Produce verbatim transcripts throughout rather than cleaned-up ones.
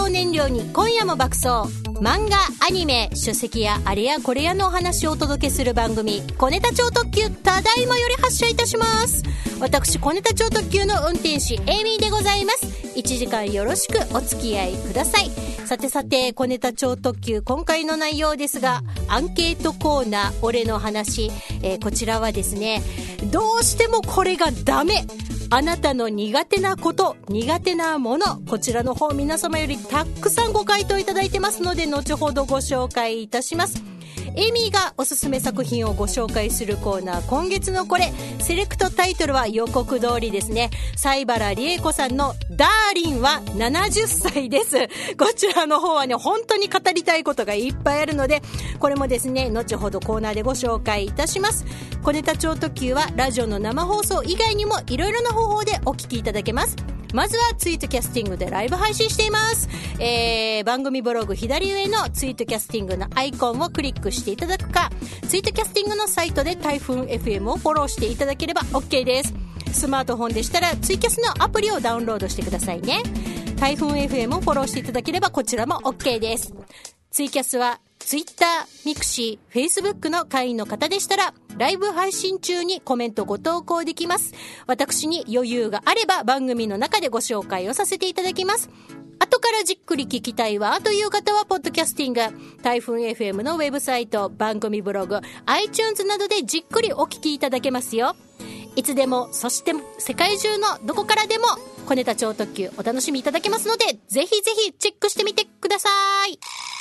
を燃料に今夜も爆走、漫画アニメ書籍やあれやこれやのお話をお届けする番組、小ネタ超特急、ただいまより発車いたします。私小ネタ超特急の運転士エイミーでございます。いちじかんよろしくお付き合いください。さてさて、小ネタ超特急、今回の内容ですが、アンケートコーナー俺の話、えー、こちらはですね、どうしてもこれがダメ、あなたの苦手なこと、苦手なもの、こちらの方皆様よりたくさんご回答いただいてますので、後ほどご紹介いたします。エイミーがおすすめ作品をご紹介するコーナー、今月のこれセレクトタイトルは予告通りですね、西原理恵子さんのダーリンはななじゅっさいです。こちらの方はね、本当に語りたいことがいっぱいあるので、これもですね、後ほどコーナーでご紹介いたします。小ネタ超特急はラジオの生放送以外にもいろいろな方法でお聞きいただけます。まずはツイートキャスティングでライブ配信しています。えー、番組ブログ左上のツイートキャスティングのアイコンをクリックしていただくか、ツイートキャスティングのサイトで台風 エフエム をフォローしていただければ OK です。スマートフォンでしたらツイキャスのアプリをダウンロードしてくださいね。台風 エフエム をフォローしていただければこちらも OK です。ツイキャスはツイッター、ミクシー、フェイスブックの会員の方でしたらライブ配信中にコメントご投稿できます。私に余裕があれば番組の中でご紹介をさせていただきます。後からじっくり聞きたいわという方はポッドキャスティング、台風 エフエム のウェブサイト、番組ブログ、iTunes などでじっくりお聞きいただけますよ。いつでも、そして世界中のどこからでも小ネタ超特急お楽しみいただけますので、ぜひぜひチェックしてみてください。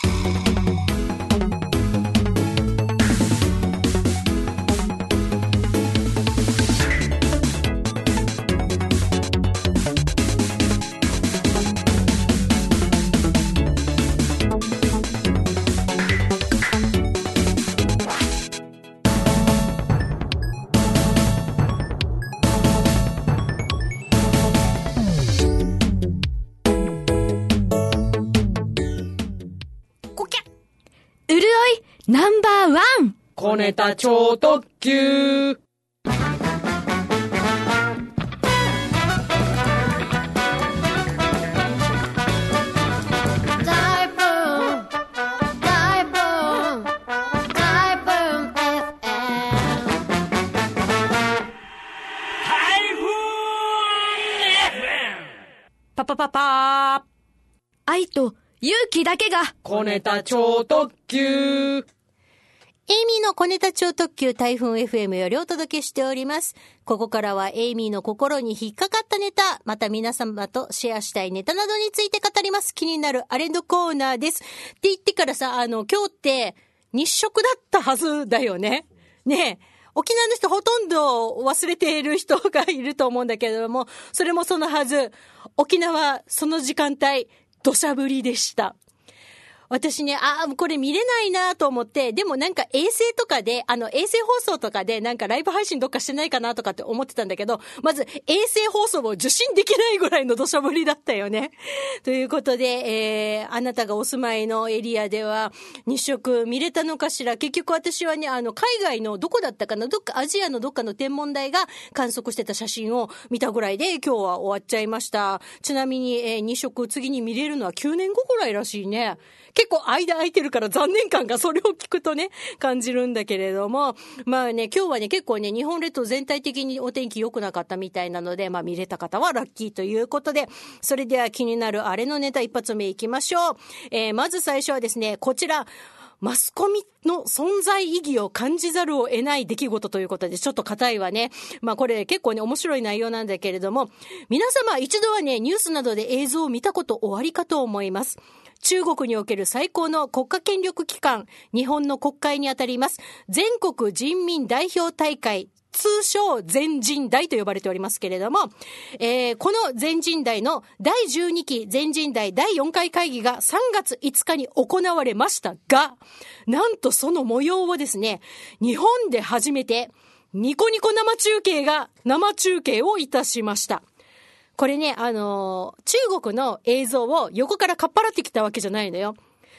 ナンバーワン小ネタ超特急。 パパパパー、 愛と勇気だけが小ネタ超特急。 エイミーの小ネタ超特急、台風 エフエム よりお届けしております。ここからはエイミーの心に引っかかったネタ、また皆様とシェアしたいネタなどについて語ります。気になるあれのコーナーです。って言ってからさ、あの、今日って日食だったはずだよね。ねえ。沖縄の人ほとんど忘れている人がいると思うんだけれども、それもそのはず。沖縄、その時間帯、土砂降りでした。私ね、ああ、これ見れないなと思って、でもなんか衛星とかで、あの衛星放送とかでなんかライブ配信どっかしてないかなとかって思ってたんだけど、まず衛星放送を受信できないぐらいの土砂降りだったよね。ということで、えー、あなたがお住まいのエリアでは日食見れたのかしら。結局私はね、あの海外のどこだったかな、どっかアジアのどっかの天文台が観測してた写真を見たぐらいで今日は終わっちゃいました。ちなみに、えー、日食次に見れるのはきゅうねんごぐらいらしいね。結構間空いてるから残念感がそれを聞くとね感じるんだけれども、まあね、今日はね結構ね日本列島全体的にお天気良くなかったみたいなので、まあ見れた方はラッキーということで、それでは気になるあれのネタ一発目いきましょう。えー、まず最初はですね、こちらマスコミの存在意義を感じざるを得ない出来事ということで、ちょっと硬いわね。まあこれ結構ね面白い内容なんだけれども、皆様一度はねニュースなどで映像を見たことおありかと思います。中国における最高の国家権力機関、日本の国会にあたります全国人民代表大会、通称全人代と呼ばれておりますけれども、えー、この全人代のだいじゅうにき全人代だいよんかい会議がさんがついつかに行われましたが、なんとその模様をですね、日本で初めてニコニコ生中継が生中継をいたしました。これね、あのー、中国の映像を横からかっぱらってきたわけじゃないのよ。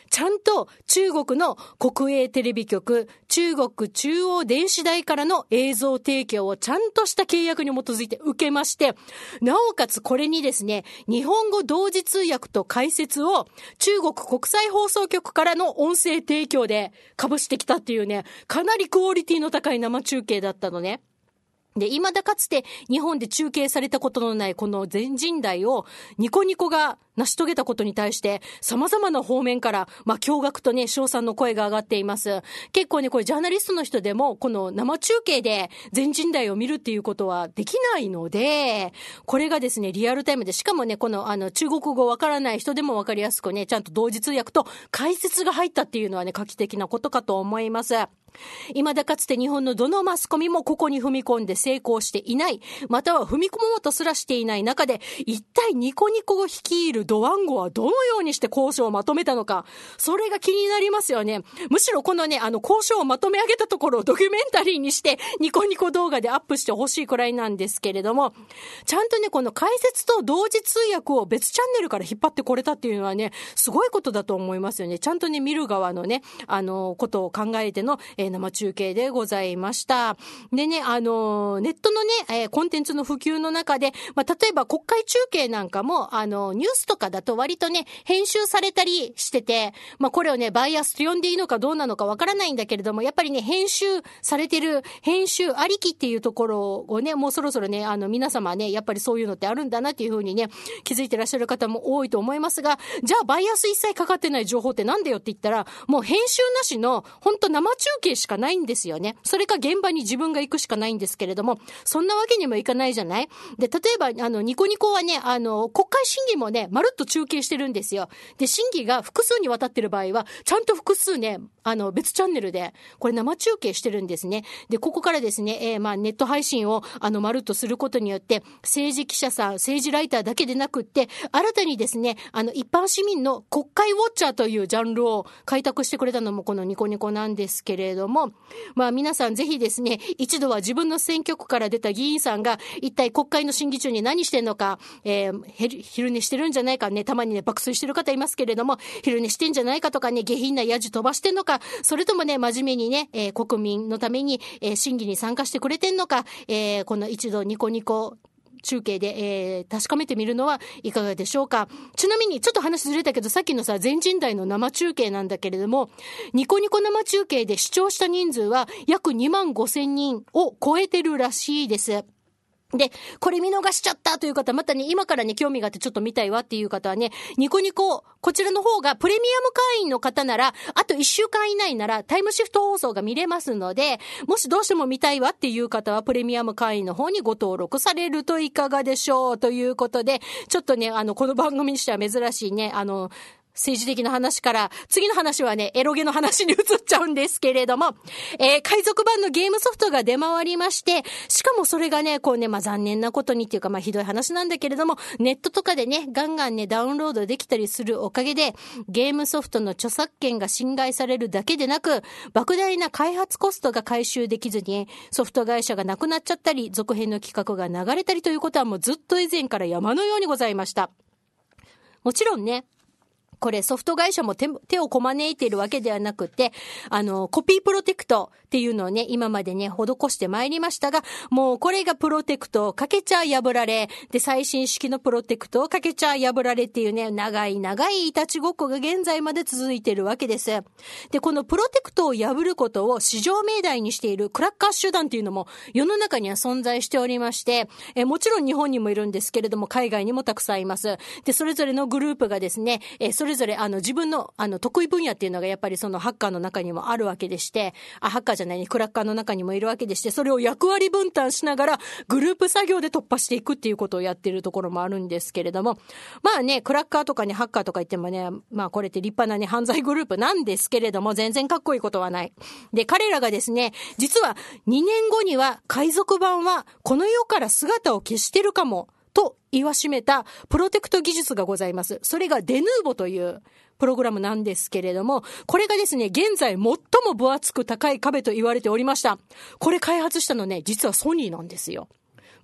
ちゃんと中国の国営テレビ局、中国中央電子台からの映像提供をちゃんとした契約に基づいて受けまして、なおかつこれにですね、日本語同時通訳と解説を中国国際放送局からの音声提供で被してきたっていうね、かなりクオリティの高い生中継だったのね。で、未だかつて日本で中継されたことのないこの全人代をニコニコが成し遂げたことに対して様々な方面から、まあ、驚愕とね、称賛の声が上がっています。結構ね、これジャーナリストの人でもこの生中継で全人代を見るっていうことはできないので、これがですね、リアルタイムで、しかもね、このあの中国語わからない人でもわかりやすくね、ちゃんと同時通訳と解説が入ったっていうのはね、画期的なことかと思います。未だかつて日本のどのマスコミもここに踏み込んで成功していない、または踏み込もうとすらしていない中で、一体ニコニコを率いるドワンゴはどのようにして交渉をまとめたのか、それが気になりますよね。むしろこのね、あの交渉をまとめ上げたところをドキュメンタリーにしてニコニコ動画でアップしてほしいくらいなんですけれども、ちゃんとね、この解説と同時通訳を別チャンネルから引っ張ってこれたっていうのはね、すごいことだと思いますよね。ちゃんとね、見る側のね、あのことを考えての、えー生中継でございました。でね、あの、ネットのね、えー、コンテンツの普及の中で、まあ、例えば国会中継なんかも、あの、ニュースとかだと割とね、編集されたりしてて、まあ、これをね、バイアスと呼んでいいのかどうなのかわからないんだけれども、やっぱりね、編集されてる、編集ありきっていうところをね、もうそろそろね、あの、皆様ね、やっぱりそういうのってあるんだなっていうふうにね、気づいてらっしゃる方も多いと思いますが、じゃあバイアス一切かかってない情報ってなんだよって言ったら、もう編集なしの、本当生中継しかないんですよね。それか現場に自分が行くしかないんですけれども、そんなわけにもいかないじゃない。で、例えばあのニコニコはね、あの国会審議もね、まるっと中継してるんですよ。で、審議が複数にわたってる場合はちゃんと複数ね、あの別チャンネルでこれ生中継してるんですね。で、ここからですね、えー、まあネット配信をあのまるっとすることによって、政治記者さん、政治ライターだけでなくって、新たにですね、あの一般市民の国会ウォッチャーというジャンルを開拓してくれたのもこのニコニコなんですけれども、まあ皆さんぜひですね、一度は自分の選挙区から出た議員さんが一体国会の審議中に何してんのか、えー、昼寝してるんじゃないかね、たまにね爆睡してる方いますけれども、昼寝してんじゃないかとかね、下品なヤジ飛ばしてんのか、それともね真面目にね、えー、国民のために、えー、審議に参加してくれてんのか、えー、この一度ニコニコ中継で、えー、確かめてみるのはいかがでしょうか。ちなみにちょっと話ずれたけど、さっきのさ全人代の生中継なんだけれども、ニコニコ生中継で視聴した人数は約にまんごせんにんを超えてるらしいです。で、これ見逃しちゃったという方、またね、今からね、興味があってちょっと見たいわっていう方はね、ニコニコ、こちらの方がプレミアム会員の方なら、あといっしゅうかん以内ならタイムシフト放送が見れますので、もしどうしても見たいわっていう方はプレミアム会員の方にご登録されるといかがでしょうということで、ちょっとね、あの、この番組にしては珍しいね、あの、政治的な話から、次の話はね、エロゲの話に移っちゃうんですけれども、えー、海賊版のゲームソフトが出回りまして、しかもそれがね、こうね、まあ、残念なことにっていうか、まあ、ひどい話なんだけれども、ネットとかでね、ガンガンね、ダウンロードできたりするおかげで、ゲームソフトの著作権が侵害されるだけでなく、莫大な開発コストが回収できずに、ソフト会社がなくなっちゃったり、続編の企画が流れたりということはもうずっと以前から山のようにございました。もちろんね、これソフト会社も 手, 手をこまねいているわけではなくて、あの、コピープロテクトっていうのをね、今までね、施してまいりましたが、もうこれがプロテクトをかけちゃ破られ、で、最新式のプロテクトをかけちゃ破られっていうね、長い長いいたちごっこが現在まで続いているわけです。で、このプロテクトを破ることを至上命題にしているクラッカー集団っていうのも世の中には存在しておりまして、え、もちろん日本にもいるんですけれども、海外にもたくさんいます。で、それぞれのグループがですね、え、それそれぞれあの自分のあの得意分野っていうのがやっぱりそのハッカーの中にもあるわけでして、あ、ハッカーじゃないね、クラッカーの中にもいるわけでして、それを役割分担しながらグループ作業で突破していくっていうことをやっているところもあるんですけれども、まあね、クラッカーとかね、ハッカーとか言ってもね、まあこれって立派なね、犯罪グループなんですけれども、全然かっこいいことはない。で、彼らがですね、実はにねんごには海賊版はこの世から姿を消してるかもと言わしめたプロテクト技術がございます。それがデヌーボというプログラムなんですけれども、これがですね、現在最も分厚く高い壁と言われておりました。これ開発したのね、実はソニーなんですよ。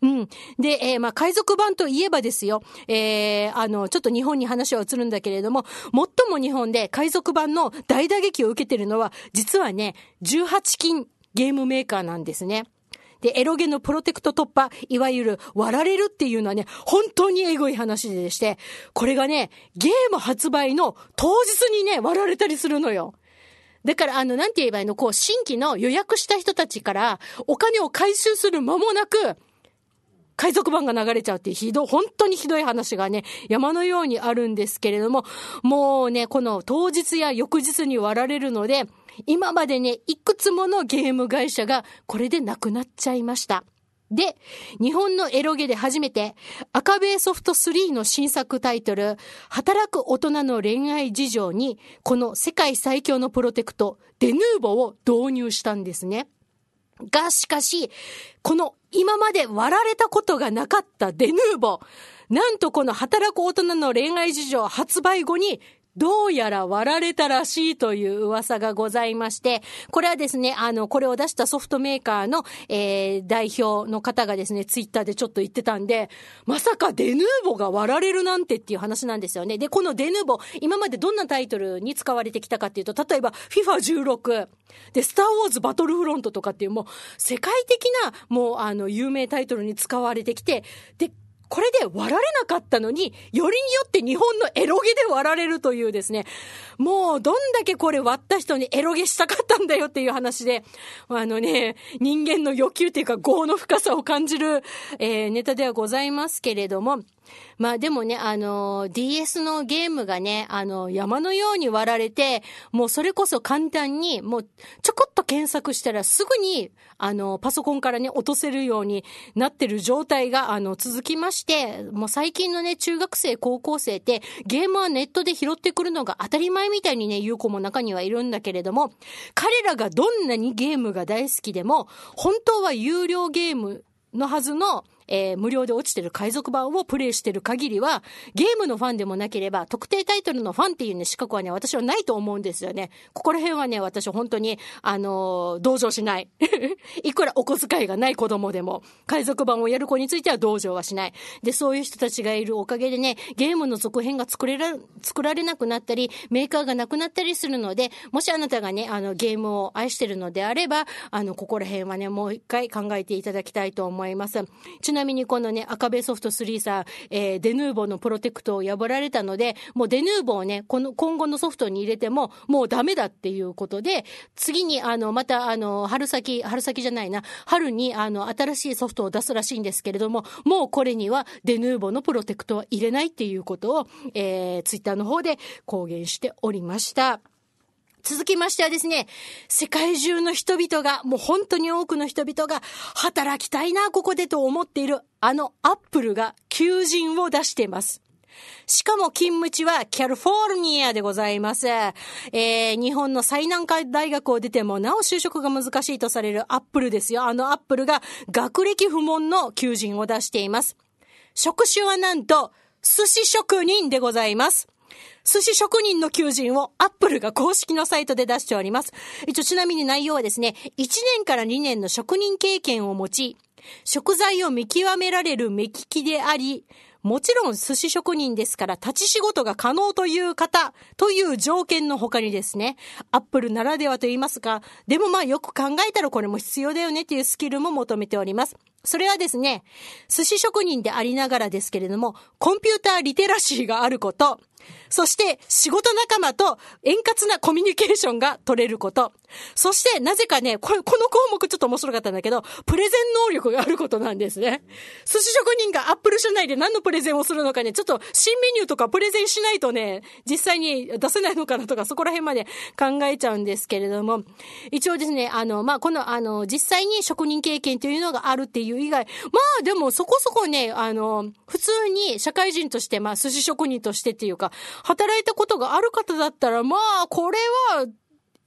うん。で、えー、まあ、海賊版といえばですよ、えー、あの、ちょっと日本に話は移るんだけれども、最も日本で海賊版の大打撃を受けてるのは、実はね、じゅうはち金ゲームメーカーなんですね。で、エロゲのプロテクト突破、いわゆる割られるっていうのはね、本当にエゴい話でして、これがね、ゲーム発売の当日にね、割られたりするのよ。だから、あの、なんて言えばいいの、こう、新規の予約した人たちからお金を回収する間もなく、海賊版が流れちゃうっていうひどい、本当にひどい話がね、山のようにあるんですけれども、もうね、この当日や翌日に割られるので、今までね、いくつものゲーム会社がこれでなくなっちゃいました。で、日本のエロゲで初めて赤ベイソフトスリーの新作タイトル、働く大人の恋愛事情にこの世界最強のプロテクト、デヌーボを導入したんですね。が、しかし、この今まで割られたことがなかったデヌーボ、なんとこの働く大人の恋愛事情発売後にどうやら割られたらしいという噂がございまして、これはですね、あの、これを出したソフトメーカーの、えー、代表の方がですね、ツイッターでちょっと言ってたんで、まさかデヌーボが割られるなんてっていう話なんですよね。で、このデヌーボ、今までどんなタイトルに使われてきたかっていうと、例えば フィファじゅうろく で、スターウォーズバトルフロントとかっていうもう世界的なもうあの有名タイトルに使われてきて、で、これで割られなかったのに、よりによって日本のエロゲで割られるというですね、もうどんだけこれ割った人にエロゲしたかったんだよっていう話で、あのね、人間の欲求っていうか業の深さを感じる、えー、ネタではございますけれども、まあでもね、あの ディーエス のゲームがね、あの山のように割られて、もうそれこそ簡単にもうちょこっと検索したらすぐにあのパソコンからね落とせるようになってる状態があの続きまして、もう最近のね中学生高校生ってゲームはネットで拾ってくるのが当たり前みたいにね言う子も中にはいるんだけれども、彼らがどんなにゲームが大好きでも本当は有料ゲームのはずのえー、無料で落ちてる海賊版をプレイしてる限りは、ゲームのファンでもなければ、特定タイトルのファンっていうね、資格はね、私はないと思うんですよね。ここら辺はね、私本当に、あのー、同情しない。いくらお小遣いがない子供でも、海賊版をやる子については同情はしない。で、そういう人たちがいるおかげでね、ゲームの続編が作れら、作られなくなったり、メーカーがなくなったりするので、もしあなたがね、あの、ゲームを愛してるのであれば、あの、ここら辺はね、もう一回考えていただきたいと思います。ちなみにこのね、赤ベイソフトスリーさん、えー、デヌーボのプロテクトを破られたので、もうデヌーボをね、この今後のソフトに入れてももうダメだっていうことで、次にあのまたあの春先春先じゃないな春にあの新しいソフトを出すらしいんですけれども、もうこれにはデヌーボのプロテクトは入れないっていうことを、えー、ツイッターの方で公言しておりました。続きましてはですね、世界中の人々が、もう本当に多くの人々が働きたいなここでと思っているあのアップルが求人を出しています。しかも勤務地はカリフォルニアでございます。えー、日本の最難関大学を出てもなお就職が難しいとされるアップルですよ。あのアップルが学歴不問の求人を出しています。職種はなんと寿司職人でございます。寿司職人の求人をアップルが公式のサイトで出しております。一応ちなみに内容はですね、いちねんからにねんの職人経験を持ち、食材を見極められる目利きであり、もちろん寿司職人ですから立ち仕事が可能という方という条件の他にですね、アップルならではと言いますか、でもまあよく考えたらこれも必要だよねというスキルも求めております。それはですね、寿司職人でありながらですけれども、コンピューターリテラシーがあること、そして仕事仲間と円滑なコミュニケーションが取れること、そしてなぜかね、これ、この項目ちょっと面白かったんだけど、プレゼン能力があることなんですね。寿司職人がアップル社内で何のプレゼンをするのかね、ちょっと新メニューとかプレゼンしないとね、実際に出せないのかなとか、そこら辺まで考えちゃうんですけれども、一応ですね、あの、まあ、この、あの、実際に職人経験というのがあるっていう以外、まあ、でもそこそこね、あの、普通に社会人として、まあ、寿司職人としてっていうか、働いたことがある方だったら、まあ、これは、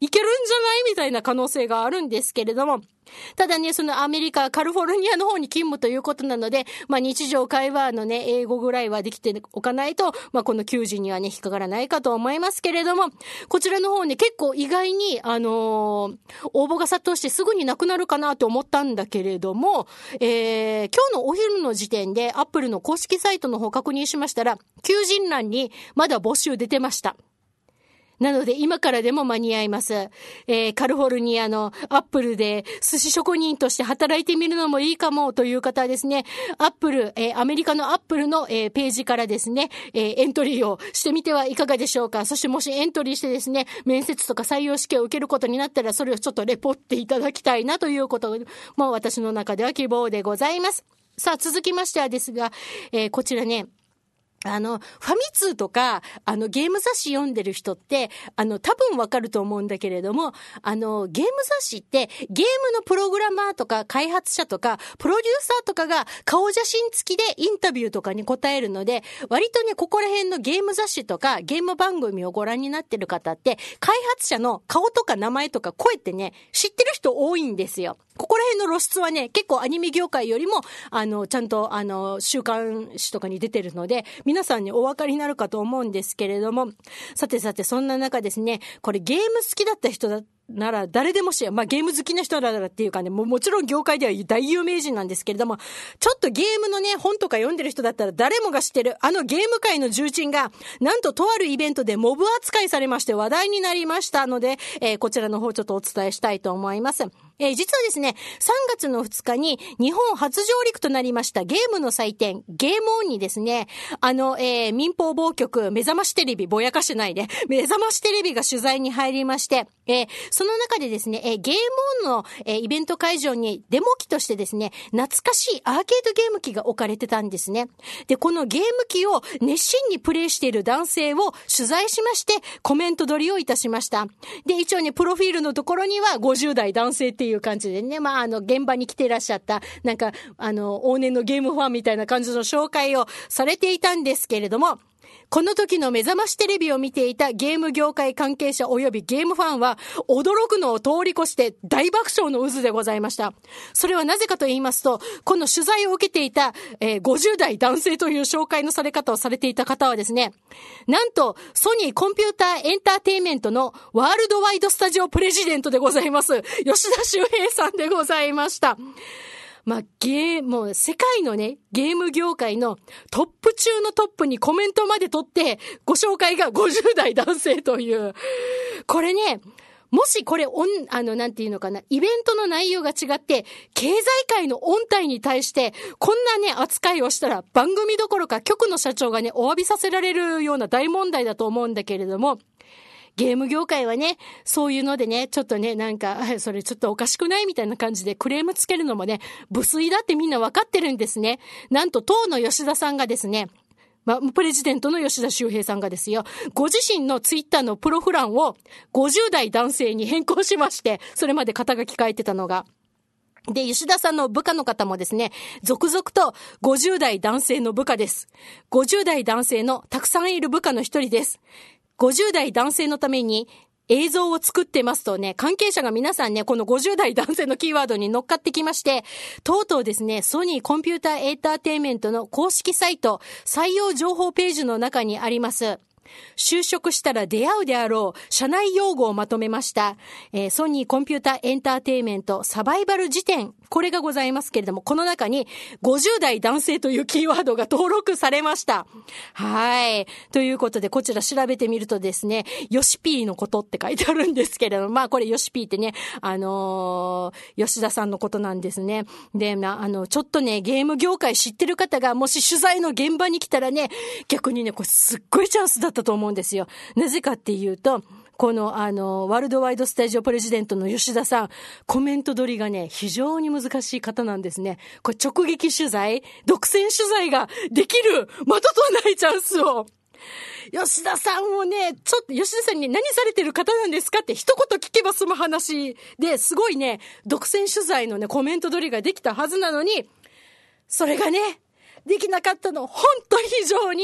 いけるんじゃないみたいな可能性があるんですけれども、ただね、そのアメリカ、カリフォルニアの方に勤務ということなので、まあ日常会話のね、英語ぐらいはできておかないと、まあこの求人にはね、引っかからないかと思いますけれども、こちらの方ね、結構意外に、あのー、応募が殺到してすぐになくなるかなと思ったんだけれども、えー、今日のお昼の時点で、アップルの公式サイトの方確認しましたら、求人欄にまだ募集出てました。なので今からでも間に合います。えー、カリフォルニアのアップルで寿司職人として働いてみるのもいいかもという方はですね、アップル、えー、アメリカのアップルの、えー、ページからですね、えー、エントリーをしてみてはいかがでしょうか。そしてもしエントリーしてですね、面接とか採用試験を受けることになったら、それをちょっとレポっていただきたいなということも私の中では希望でございます。さあ続きましてはですが、えー、こちらね、あの、ファミ通とか、あの、ゲーム雑誌読んでる人って、あの、多分わかると思うんだけれども、あの、ゲーム雑誌って、ゲームのプログラマーとか、開発者とか、プロデューサーとかが、顔写真付きでインタビューとかに答えるので、割とね、ここら辺のゲーム雑誌とか、ゲーム番組をご覧になってる方って、開発者の顔とか名前とか声ってね、知ってる人多いんですよ。ここら辺の露出はね、結構アニメ業界よりも、あの、ちゃんと、あの、週刊誌とかに出てるので、皆さんにお分かりになるかと思うんですけれども、さてさて、そんな中ですね、これゲーム好きだった人だなら誰でも知る、まあゲーム好きな人ならっていうかね、も, もちろん業界では大有名人なんですけれども、ちょっとゲームのね、本とか読んでる人だったら誰もが知ってる、あのゲーム界の重鎮が、なんととあるイベントでモブ扱いされまして話題になりましたので、えー、こちらの方ちょっとお伝えしたいと思います。えー、実はですね、さんがつのふつかに日本初上陸となりましたゲームの祭典、ゲームオンにですね、あの、えー、民放某局、目覚ましテレビ、ぼやかしてないで、目覚ましテレビが取材に入りまして、えー、その中でですね、えー、ゲームオンの、えー、イベント会場にデモ機としてですね、懐かしいアーケードゲーム機が置かれてたんですね。で、このゲーム機を熱心にプレイしている男性を取材しまして、コメント取りをいたしました。で、一応ね、プロフィールのところにはごじゅう代男性っていう感じでね、まあ、あの、現場に来ていらっしゃった、なんか、あの、往年のゲームファンみたいな感じの紹介をされていたんですけれども、この時の目覚ましテレビを見ていたゲーム業界関係者及びゲームファンは驚くのを通り越して大爆笑の渦でございました。それはなぜかと言いますと、この取材を受けていた、えー、ごじゅう代男性という紹介のされ方をされていた方はですね、なんとソニーコンピューターエンターテイメントのワールドワイドスタジオプレジデントでございます吉田修平さんでございました。まあ、ゲーム、もう世界のね、ゲーム業界のトップ中のトップにコメントまで取って、ご紹介がごじゅう代男性という。これね、もしこれ、おん、あの、なんていうのかな、イベントの内容が違って、経済界の音体に対して、こんなね、扱いをしたら、番組どころか局の社長がね、お詫びさせられるような大問題だと思うんだけれども、ゲーム業界はね、そういうのでね、ちょっとね、なんか、それちょっとおかしくないみたいな感じでクレームつけるのもね、無粋だってみんなわかってるんですね。なんと当の吉田さんがですね、まあ、プレジデントの吉田修平さんがですよ、ご自身のツイッターのプロフ欄をごじゅう代男性に変更しまして、それまで肩書き変えてたのが。で、吉田さんの部下の方もですね、続々とごじゅう代男性の部下です。ごじゅう代男性のたくさんいる部下の一人です。ごじゅう代男性のために映像を作ってますとね、関係者が皆さんね、このごじゅう代男性のキーワードに乗っかってきまして、とうとうですね、ソニーコンピューターエンターテイメントの公式サイト、採用情報ページの中にあります。就職したら出会うであろう社内用語をまとめました、えー、ソニーコンピューターエンターテイメントサバイバル辞典、これがございますけれども、この中にごじゅう代男性というキーワードが登録されました。はい。ということで、こちら調べてみるとですね、ヨシピーのことって書いてあるんですけれども、まあこれヨシピーってね、あのー、吉田さんのことなんですね。で、まあ、あの、ちょっとね、ゲーム業界知ってる方がもし取材の現場に来たらね、逆にね、これすっごいチャンスだったと思うんですよ。なぜかっていうと、このあのワールドワイドスタジオプレジデントの吉田さん、コメント取りがね非常に難しい方なんですね。これ直撃取材、独占取材ができるまたとないチャンスを、吉田さんをね、ちょっと吉田さんに何されてる方なんですかって一言聞けば済む話ですごいね、独占取材のねコメント取りができたはずなのに、それがねできなかったの、本当に非常に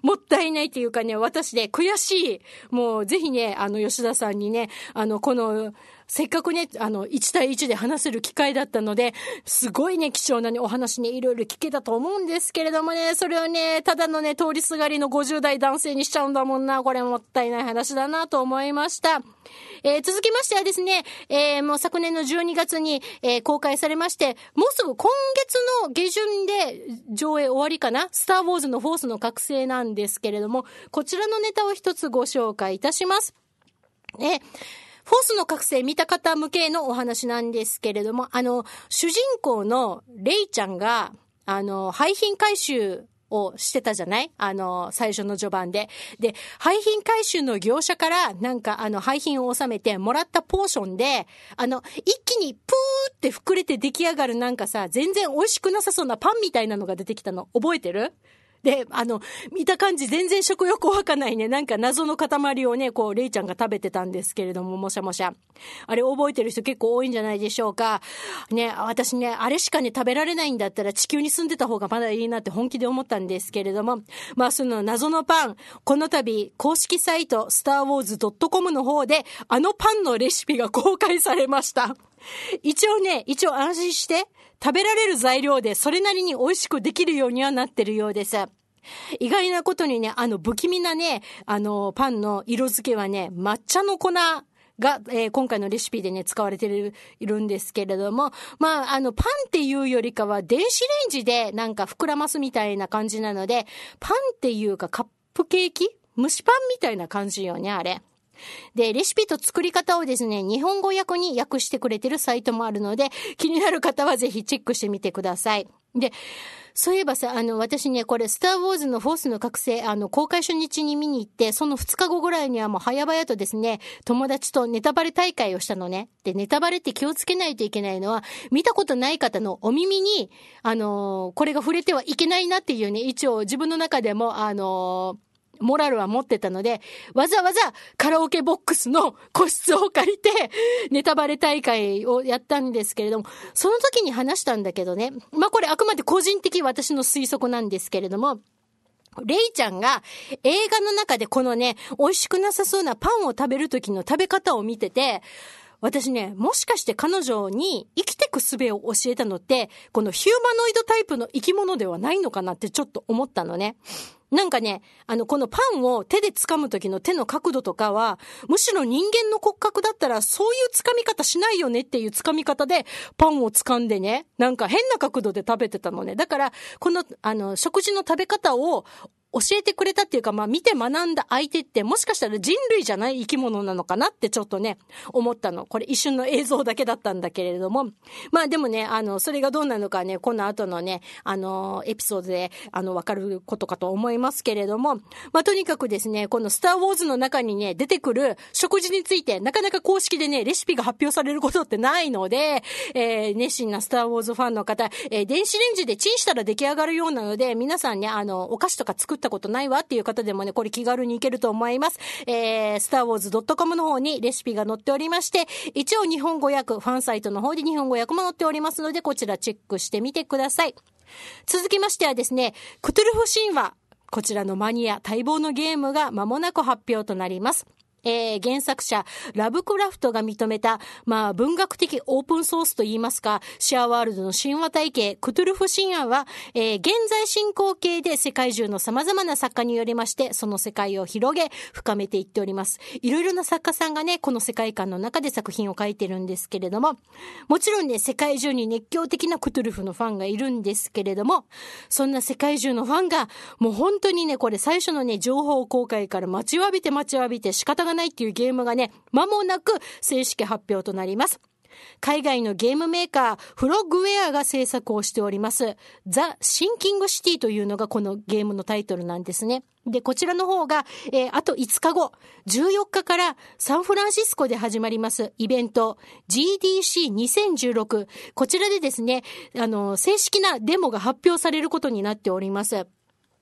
もったいないっていうかね、私で悔しい。もうぜひね、あの吉田さんにね、あのこのせっかくね、あのいち対いちで話せる機会だったので、すごいね貴重な、ね、お話ねいろいろ聞けたと思うんですけれどもね、それをねただのね通りすがりのごじゅう代男性にしちゃうんだもんな。これもったいない話だなと思いました。えー、続きましてはですね、えー、もう昨年のじゅうにがつに、えー、公開されまして、もうすぐ今月の下旬で上映終わりかな、スターウォーズのフォースの覚醒なんですけれども、こちらのネタを一つご紹介いたします。えーフォースの覚醒見た方向けのお話なんですけれども、あの、主人公のレイちゃんが、あの、廃品回収をしてたじゃない？あの、最初の序盤で。で、廃品回収の業者から、なんか、あの、廃品を収めてもらったポーションで、あの、一気にプーって膨れて出来上がるなんかさ、全然美味しくなさそうなパンみたいなのが出てきたの。覚えてる？で、あの、見た感じ全然食欲湧かないね。なんか謎の塊をね、こう、レイちゃんが食べてたんですけれども、もしゃもしゃ。あれ覚えてる人結構多いんじゃないでしょうか。ね、私ね、あれしかね、食べられないんだったら地球に住んでた方がまだいいなって本気で思ったんですけれども、まあ、その謎のパン、この度、公式サイト、スターウォーズドットコム の方で、あのパンのレシピが公開されました。一応ね、一応安心して、食べられる材料でそれなりに美味しくできるようにはなってるようです。意外なことにね、あの不気味なね、あのパンの色付けはね、抹茶の粉が、えー、今回のレシピでね使われてるいるんですけれども、まああのパンっていうよりかは電子レンジでなんか膨らますみたいな感じなので、パンっていうかカップケーキ、蒸しパンみたいな感じよね、あれ。で、レシピと作り方をですね、日本語訳に訳してくれてるサイトもあるので、気になる方はぜひチェックしてみてください。で、そういえばさ、あの、私ね、これ、スターウォーズのフォースの覚醒、あの、公開初日に見に行って、そのふつかごぐらいにはもう早々とですね、友達とネタバレ大会をしたのね。で、ネタバレって気をつけないといけないのは、見たことない方のお耳に、あのー、これが触れてはいけないなっていうね、一応自分の中でも、あのー、モラルは持ってたので、わざわざカラオケボックスの個室を借りてネタバレ大会をやったんですけれども、その時に話したんだけどね、まあこれあくまで個人的私の推測なんですけれども、レイちゃんが映画の中でこのね、美味しくなさそうなパンを食べる時の食べ方を見てて、私ね、もしかして彼女に生きてく術を教えたのって、このヒューマノイドタイプの生き物ではないのかなってちょっと思ったのね。なんかね、あの、このパンを手で掴む時の手の角度とかは、むしろ人間の骨格だったらそういう掴み方しないよねっていう掴み方でパンを掴んでね、なんか変な角度で食べてたのね。だから、この、あの、食事の食べ方を教えてくれたっていうか、まあ見て学んだ相手ってもしかしたら人類じゃない生き物なのかなってちょっとね、思ったの。これ一瞬の映像だけだったんだけれども。まあでもね、あの、それがどうなのかね、この後のね、あの、エピソードで、あの、わかることかと思いますけれども、まあとにかくですね、このスターウォーズの中にね、出てくる食事について、なかなか公式でね、レシピが発表されることってないので、えー、熱心なスターウォーズファンの方、えー、電子レンジでチンしたら出来上がるようなので、皆さんね、あの、お菓子とか作ってったことないわっていう方でもね、これ気軽にいけると思います。えー、スターウォーズドットコム の方にレシピが載っておりまして、一応日本語訳、ファンサイトの方で日本語訳も載っておりますので、こちらチェックしてみてください。続きましてはですね、クトゥルフ神話、こちらのマニア待望のゲームが間もなく発表となります。えー、原作者ラブクラフトが認めた、まあ文学的オープンソースといいますか、シェアワールドの神話体系クトゥルフ神話は、えー、現在進行形で世界中の様々な作家によりましてその世界を広げ深めていっております。いろいろな作家さんがね、この世界観の中で作品を書いてるんですけれども、もちろんね、世界中に熱狂的なクトゥルフのファンがいるんですけれども、そんな世界中のファンがもう本当にね、これ最初のね、情報公開から待ちわびて待ちわびて仕方がないっていうゲームがね、間もなく正式発表となります。海外のゲームメーカーフロッグウェアが制作をしておりますザ・シンキングシティというのがこのゲームのタイトルなんですね。で、こちらの方が、えー、あといつかごじゅうよっかからサンフランシスコで始まりますイベント ジーディーシーにせんじゅうろく、 こちらでですね、あの正式なデモが発表されることになっております。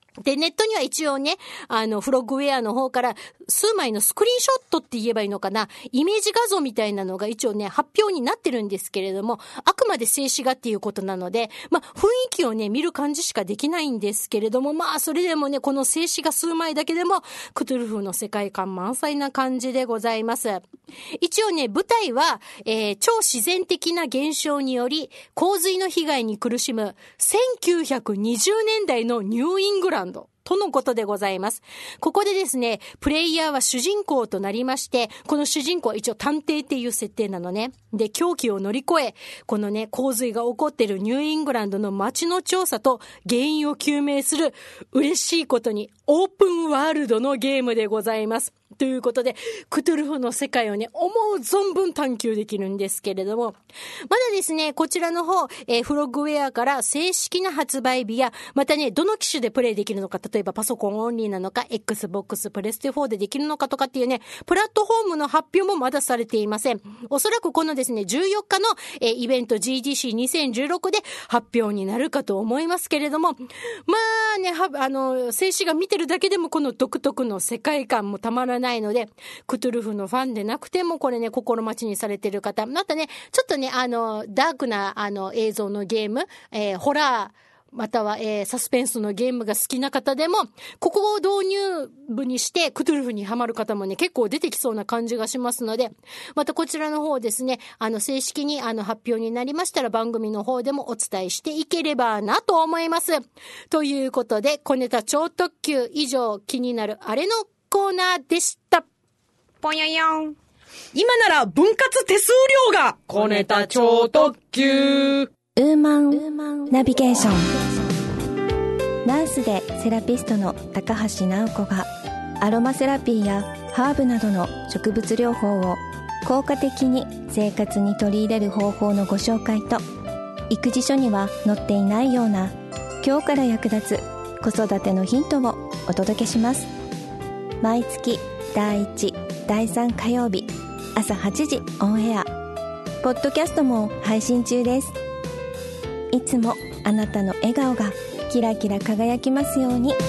で、ネットには一応ね、あの、フロッグウェアの方から数枚のスクリーンショットって言えばいいのかな、イメージ画像みたいなのが一応ね、発表になってるんですけれども、あくまで静止画っていうことなので、まあ、雰囲気をね、見る感じしかできないんですけれども、まあ、それでもね、この静止画数枚だけでも、クトゥルフの世界観満載な感じでございます。一応ね、舞台は、えー、超自然的な現象により、洪水の被害に苦しむ、せんきゅうひゃくにじゅうねんだいのニューイングランド。とのことでございます。ここでですね、プレイヤーは主人公となりまして、この主人公は一応探偵っていう設定なのね。で、狂気を乗り越え、このね、洪水が起こっているニューイングランドの街の調査と原因を究明する、嬉しいことにオープンワールドのゲームでございます。ということで、クトゥルフの世界をね、思う存分探求できるんですけれども、まだですね、こちらの方、えー、フロッグウェアから正式な発売日や、またね、どの機種でプレイできるのか、例えばパソコンオンリーなのか、Xbox、プレステフォーでできるのかとかっていうね、プラットフォームの発表もまだされていません。おそらくこのですね、じゅうよっかの、えー、イベント ジーティーシーにせんじゅうろく で発表になるかと思いますけれども、まあね、はあの、静止画見てるだけでもこの独特の世界観もたまらないないので、クトゥルフのファンでなくてもこれね、心待ちにされてる方、またね、ちょっとね、あの、ダークなあの映像のゲーム、えー、ホラー、または、えー、サスペンスのゲームが好きな方でも、ここを導入部にして、クトゥルフにハマる方もね、結構出てきそうな感じがしますので、またこちらの方ですね、あの、正式にあの、発表になりましたら番組の方でもお伝えしていければなと思います。ということで、小ネタ超特急以上、気になるあれのコーナーでした。 ぽよよん。 今なら分割手数料が小ネタ超特急。 ウーマンナビゲーション。ナースでセラピストの高橋直子がアロマセラピーやハーブなどの植物療法を効果的に生活に取り入れる方法のご紹介と、育児書には載っていないような今日から役立つ子育てのヒントをお届けします。毎月だいいち、だいさん火曜日朝はちじオンエア。ポッドキャストも配信中です。いつもあなたの笑顔がキラキラ輝きますように。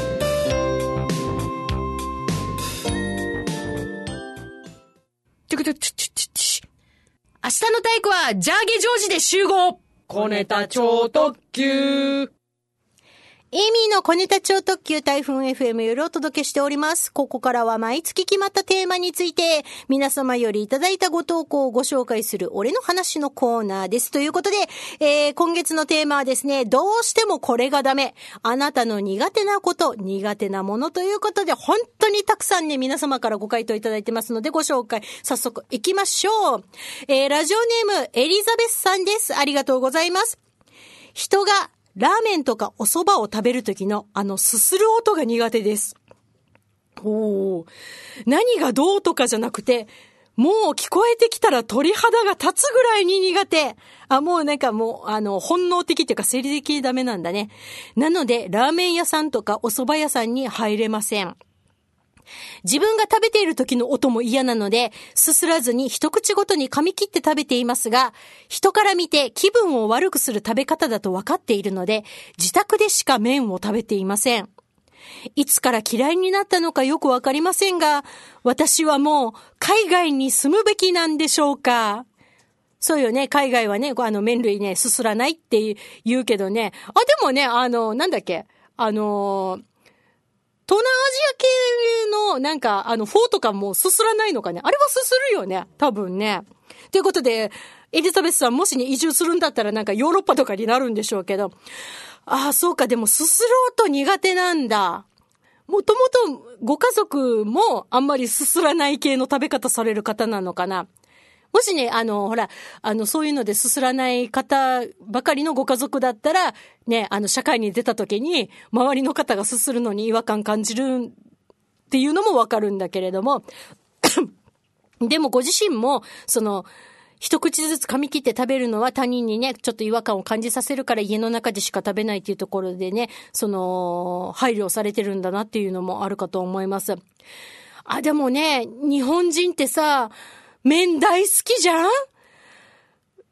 ちょちょちょちょちょ。明日の体育はジャーゲジョージで集合。小ネタ超特急。 エイミーの小ネタ超特急台風 エフエム よりお届けしております。ここからは毎月決まったテーマについて皆様よりいただいたご投稿をご紹介する俺の話のコーナーです。ということで、えー、今月のテーマはですね、どうしてもこれがダメ。あなたの苦手なこと、苦手なものということで、本当にたくさんね、皆様からご回答いただいてますのでご紹介、早速行きましょう。えー、ラジオネームエリザベスさんです。ありがとうございます。人がラーメンとかお蕎麦を食べるときのあのすする音が苦手です。おー。何がどうとかじゃなくて、もう聞こえてきたら鳥肌が立つぐらいに苦手。あ、もうなんかもう、あの、本能的っていうか生理的にダメなんだね。なので、ラーメン屋さんとかお蕎麦屋さんに入れません。自分が食べている時の音も嫌なので、すすらずに一口ごとに噛み切って食べていますが、人から見て気分を悪くする食べ方だと分かっているので、自宅でしか麺を食べていません。いつから嫌いになったのかよくわかりませんが、私はもう海外に住むべきなんでしょうか。そうよね、海外はね、あの麺類ね、すすらないって言うけどね、あ、でもね、あの、なんだっけ、あのー、東南アジア系のなんかあのフォーとかもすすらないのかね。あれはすするよね。多分ね。ということで、エリザベスさんもしね移住するんだったらなんかヨーロッパとかになるんでしょうけど。ああ、そうか。でもすする音苦手なんだ。もともとご家族もあんまりすすらない系の食べ方される方なのかな。もしね、あの、ほら、あの、そういうのですすらない方ばかりのご家族だったら、ね、あの、社会に出た時に、周りの方がすするのに違和感感じるっていうのもわかるんだけれども、でもご自身も、その、一口ずつ噛み切って食べるのは他人にね、ちょっと違和感を感じさせるから家の中でしか食べないっていうところでね、その、配慮されてるんだなっていうのもあるかと思います。あ、でもね、日本人ってさ、麺大好きじゃん？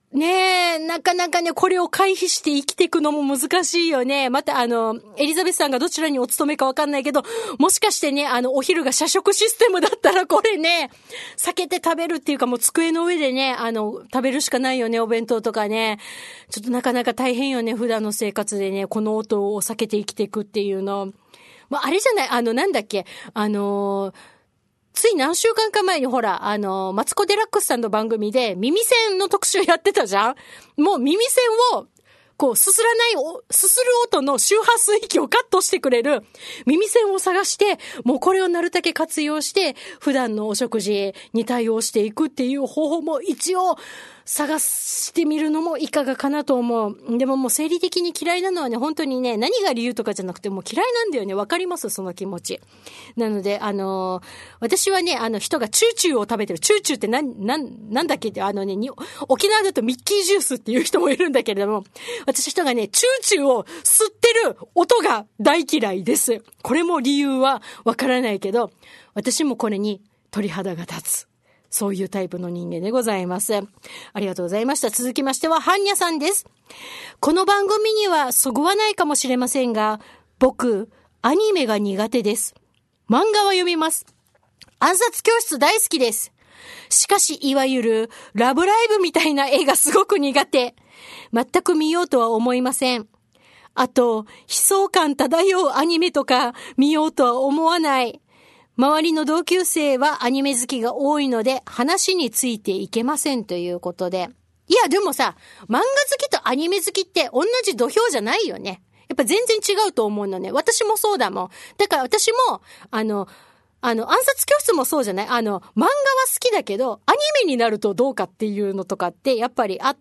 ねえ、なかなかね、これを回避して生きていくのも難しいよね。またあの、エリザベスさんがどちらにお勤めかわかんないけど、もしかしてね、あの、お昼が社食システムだったらこれね、避けて食べるっていうかもう机の上でね、あの、食べるしかないよね、お弁当とかね。ちょっとなかなか大変よね、普段の生活でね、この音を避けて生きていくっていうの。まあ、あれじゃない、あの、なんだっけ、あのー、つい何週間か前にほら、あの、マツコデラックスさんの番組で耳栓の特集やってたじゃん？もう耳栓を、こう、すすらない、すする音の周波数域をカットしてくれる耳栓を探して、もうこれをなるだけ活用して、普段のお食事に対応していくっていう方法も一応、探してみるのもいかがかなと思う。でももう生理的に嫌いなのはね、本当にね、何が理由とかじゃなくてもう嫌いなんだよね。わかります？その気持ち。なので、あのー、私はね、あの人がチューチューを食べてる。チューチューってなん、なん、なんだっけって、あのね、に沖縄だとミッキージュースっていう人もいるんだけれども、私人がね、チューチューを吸ってる音が大嫌いです。これも理由はわからないけど、私もこれに鳥肌が立つ。そういうタイプの人間でございます。ありがとうございました。続きましては、ハンニャさんです。この番組にはそぐわないかもしれませんが、僕、アニメが苦手です。漫画は読みます。暗殺教室大好きです。しかし、いわゆる、ラブライブみたいな絵がすごく苦手。全く見ようとは思いません。あと、悲壮感漂うアニメとか、見ようとは思わない。周りの同級生はアニメ好きが多いので話についていけませんということで。いやでもさ、漫画好きとアニメ好きって同じ土俵じゃないよね。やっぱ全然違うと思うのね。私もそうだもん。だから私も、あの、あの、暗殺教室もそうじゃない？あの、漫画は好きだけど、アニメになるとどうかっていうのとかってやっぱりあって、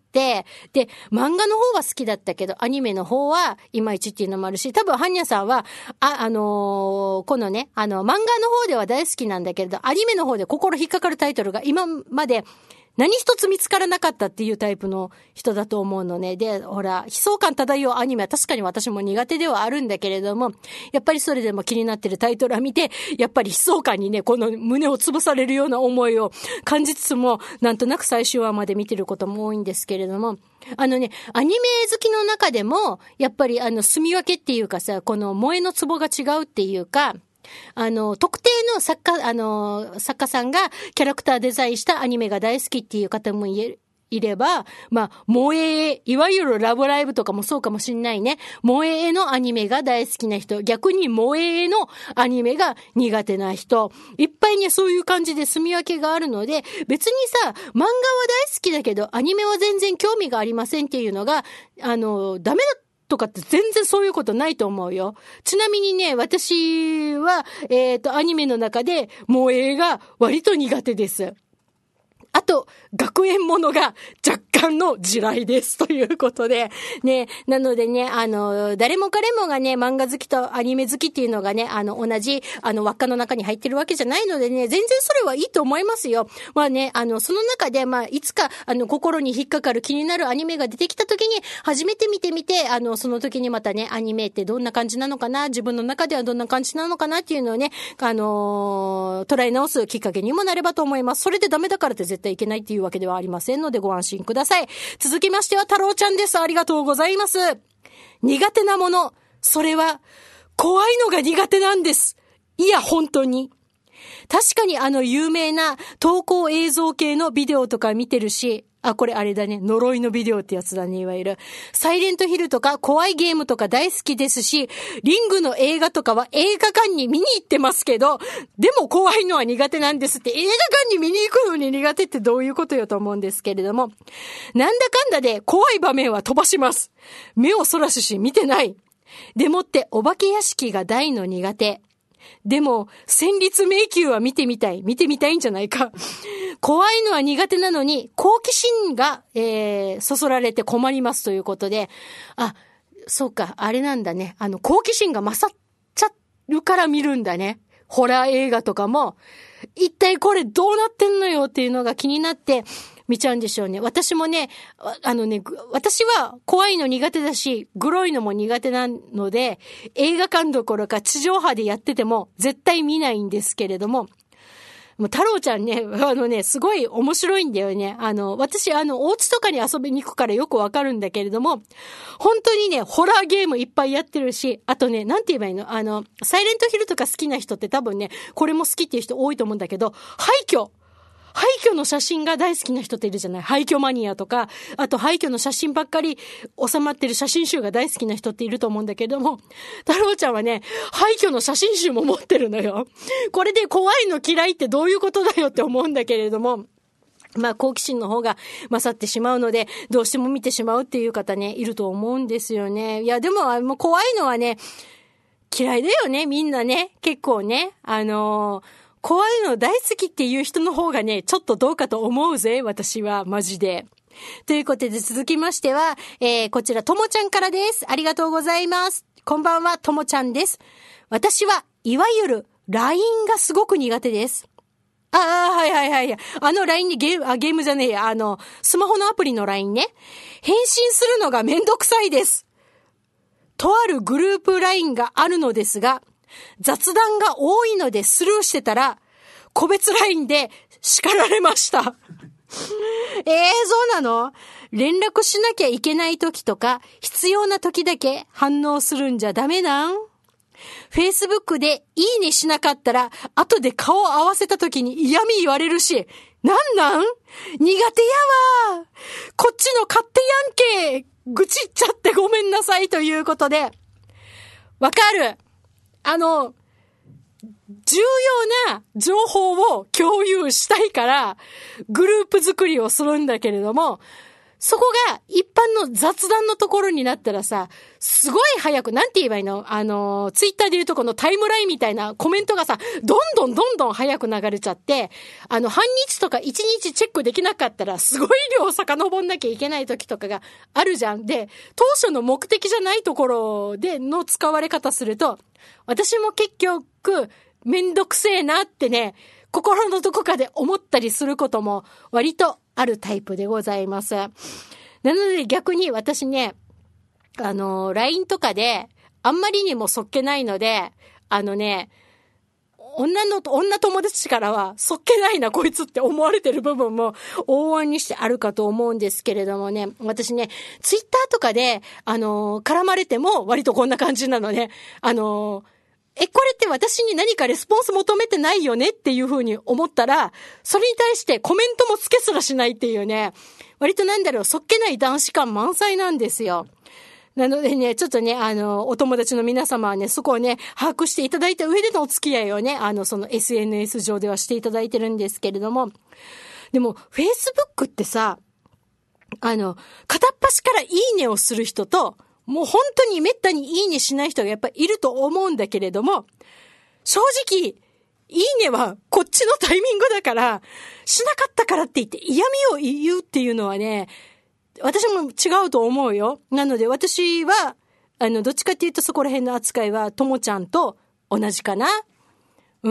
で、漫画の方は好きだったけど、アニメの方はいまいちっていうのもあるし、多分、ハンニャさんは、あ、あのー、このね、あの、漫画の方では大好きなんだけれど、アニメの方で心引っかかるタイトルが今まで、何一つ見つからなかったっていうタイプの人だと思うのね。で、ほら、悲壮感漂うアニメは確かに私も苦手ではあるんだけれども、やっぱりそれでも気になってるタイトルを見て、やっぱり悲壮感にね、この胸を潰されるような思いを感じつつも、なんとなく最終話まで見てることも多いんですけれども、あのね、アニメ好きの中でも、やっぱりあの、住み分けっていうかさ、この萌えのツボが違うっていうか、あの、特定の作家、あの、作家さんがキャラクターデザインしたアニメが大好きっていう方もいえ、いれば、まあ、萌え、いわゆるラブライブとかもそうかもしんないね。萌えのアニメが大好きな人、逆に萌えのアニメが苦手な人、いっぱいね、そういう感じで住み分けがあるので、別にさ、漫画は大好きだけど、アニメは全然興味がありませんっていうのが、あの、ダメだとかって全然そういうことないと思うよ。ちなみにね、私は、えっと、アニメの中で、萌えが割と苦手です。あと、学園ものが若干の地雷ですということで、ね、なのでね、あの、誰も彼もがね、漫画好きとアニメ好きっていうのがね、あの、同じ、あの、輪っかの中に入ってるわけじゃないのでね、全然それはいいと思いますよ。まあね、あの、その中で、まあ、いつか、あの、心に引っかかる気になるアニメが出てきた時に、初めて見てみて、あの、その時にまたね、アニメってどんな感じなのかな、自分の中ではどんな感じなのかなっていうのをね、あのー、捉え直すきっかけにもなればと思います。それでダメだからって絶対いけないっていうわけではありませんのでご安心ください。続きましては太郎ちゃんです。ありがとうございます。苦手なもの、それは怖いのが苦手なんです。いや本当に。確かにあの有名な投稿映像系のビデオとか見てるし、あ、これあれだね。呪いのビデオってやつだね、いわゆる。サイレントヒルとか怖いゲームとか大好きですし、リングの映画とかは映画館に見に行ってますけど、でも怖いのは苦手なんですって。映画館に見に行くのに苦手ってどういうことよと思うんですけれども。なんだかんだで怖い場面は飛ばします。目をそらすし見てない。でもってお化け屋敷が大の苦手。でも、戦慄迷宮は見てみたい。見てみたいんじゃないか。怖いのは苦手なのに、好奇心が、えー、そそられて困りますということで、あ、そうか、あれなんだね。あの、好奇心が勝っちゃうから見るんだね。ホラー映画とかも、一体これどうなってんのよっていうのが気になって、見ちゃうんでしょうね。私もね、あのね、私は怖いの苦手だし、グロいのも苦手なので、映画館どころか地上波でやってても絶対見ないんですけれども、 もう太郎ちゃんね、あのね、すごい面白いんだよね。あの、私、あの、お家とかに遊びに行くからよくわかるんだけれども、本当にね、ホラーゲームいっぱいやってるし、あとね、なんて言えばいいの？あの、サイレントヒルとか好きな人って多分ね、これも好きっていう人多いと思うんだけど、廃墟廃墟の写真が大好きな人っているじゃない？廃墟マニアとか、あと廃墟の写真ばっかり収まってる写真集が大好きな人っていると思うんだけども、太郎ちゃんはね、廃墟の写真集も持ってるのよ。これで怖いの嫌いってどういうことだよって思うんだけれども、まあ好奇心の方が勝ってしまうので、どうしても見てしまうっていう方ね、いると思うんですよね。いやでも、もう怖いのはね、嫌いだよね、みんなね。結構ね、あのー、怖いの大好きっていう人の方がね、ちょっとどうかと思うぜ、私は、マジで。ということで続きましては、えー、こちら、ともちゃんからです。ありがとうございます。こんばんは、ともちゃんです。私はいわゆる ライン がすごく苦手です。ああ、はいはいはい。あの ライン にゲーム、あ、ゲームじゃねえや、あの、スマホのアプリの ライン ね。返信するのがめんどくさいです。とあるグループ ライン があるのですが、雑談が多いのでスルーしてたら、個別 ライン で叱られました。ええー、そうなの？連絡しなきゃいけない時とか、必要な時だけ反応するんじゃダメなん？ Facebook でいいねしなかったら、後で顔合わせた時に嫌味言われるし、なんなん？苦手やわ。こっちの勝手やんけ。愚痴っちゃってごめんなさいということで。わかる。あの、重要な情報を共有したいから、グループ作りをするんだけれども、そこが一般の雑談のところになったらさ、すごい早く、なんて言えばいいの？あの、ツイッターで言うとこのタイムラインみたいなコメントがさ、どんどんどんどん早く流れちゃって、あの、半日とか一日チェックできなかったら、すごい量遡んなきゃいけない時とかがあるじゃん。で、当初の目的じゃないところでの使われ方すると、私も結局、めんどくせえなってね、心のどこかで思ったりすることも割とあるタイプでございます。なので逆に私ね、あの、ライン とかであんまりにもそっけないので、あのね、女の、女友達からはそっけないなこいつって思われてる部分も往々にしてあるかと思うんですけれどもね、私ね、ツイッターとかで、あの、絡まれても割とこんな感じなのね、あの、え、これって私に何かレスポンス求めてないよねっていう風に思ったら、それに対してコメントもつけすらしないっていうね、割となんだろう、そっけない男子感満載なんですよ。なのでね、ちょっとね、あの、お友達の皆様はね、そこをね、把握していただいた上でのお付き合いをね、あの、その エスエヌエス 上ではしていただいてるんですけれども、でも、Facebook ってさ、あの、片っ端からいいねをする人と、もう本当に滅多にいいねしない人がやっぱりいると思うんだけれども、正直、いいねはこっちのタイミングだから、しなかったからって言って嫌味を言うっていうのはね、私も違うと思うよ。なので私は、あの、どっちかっていうとそこら辺の扱いはともちゃんと同じかな。うん。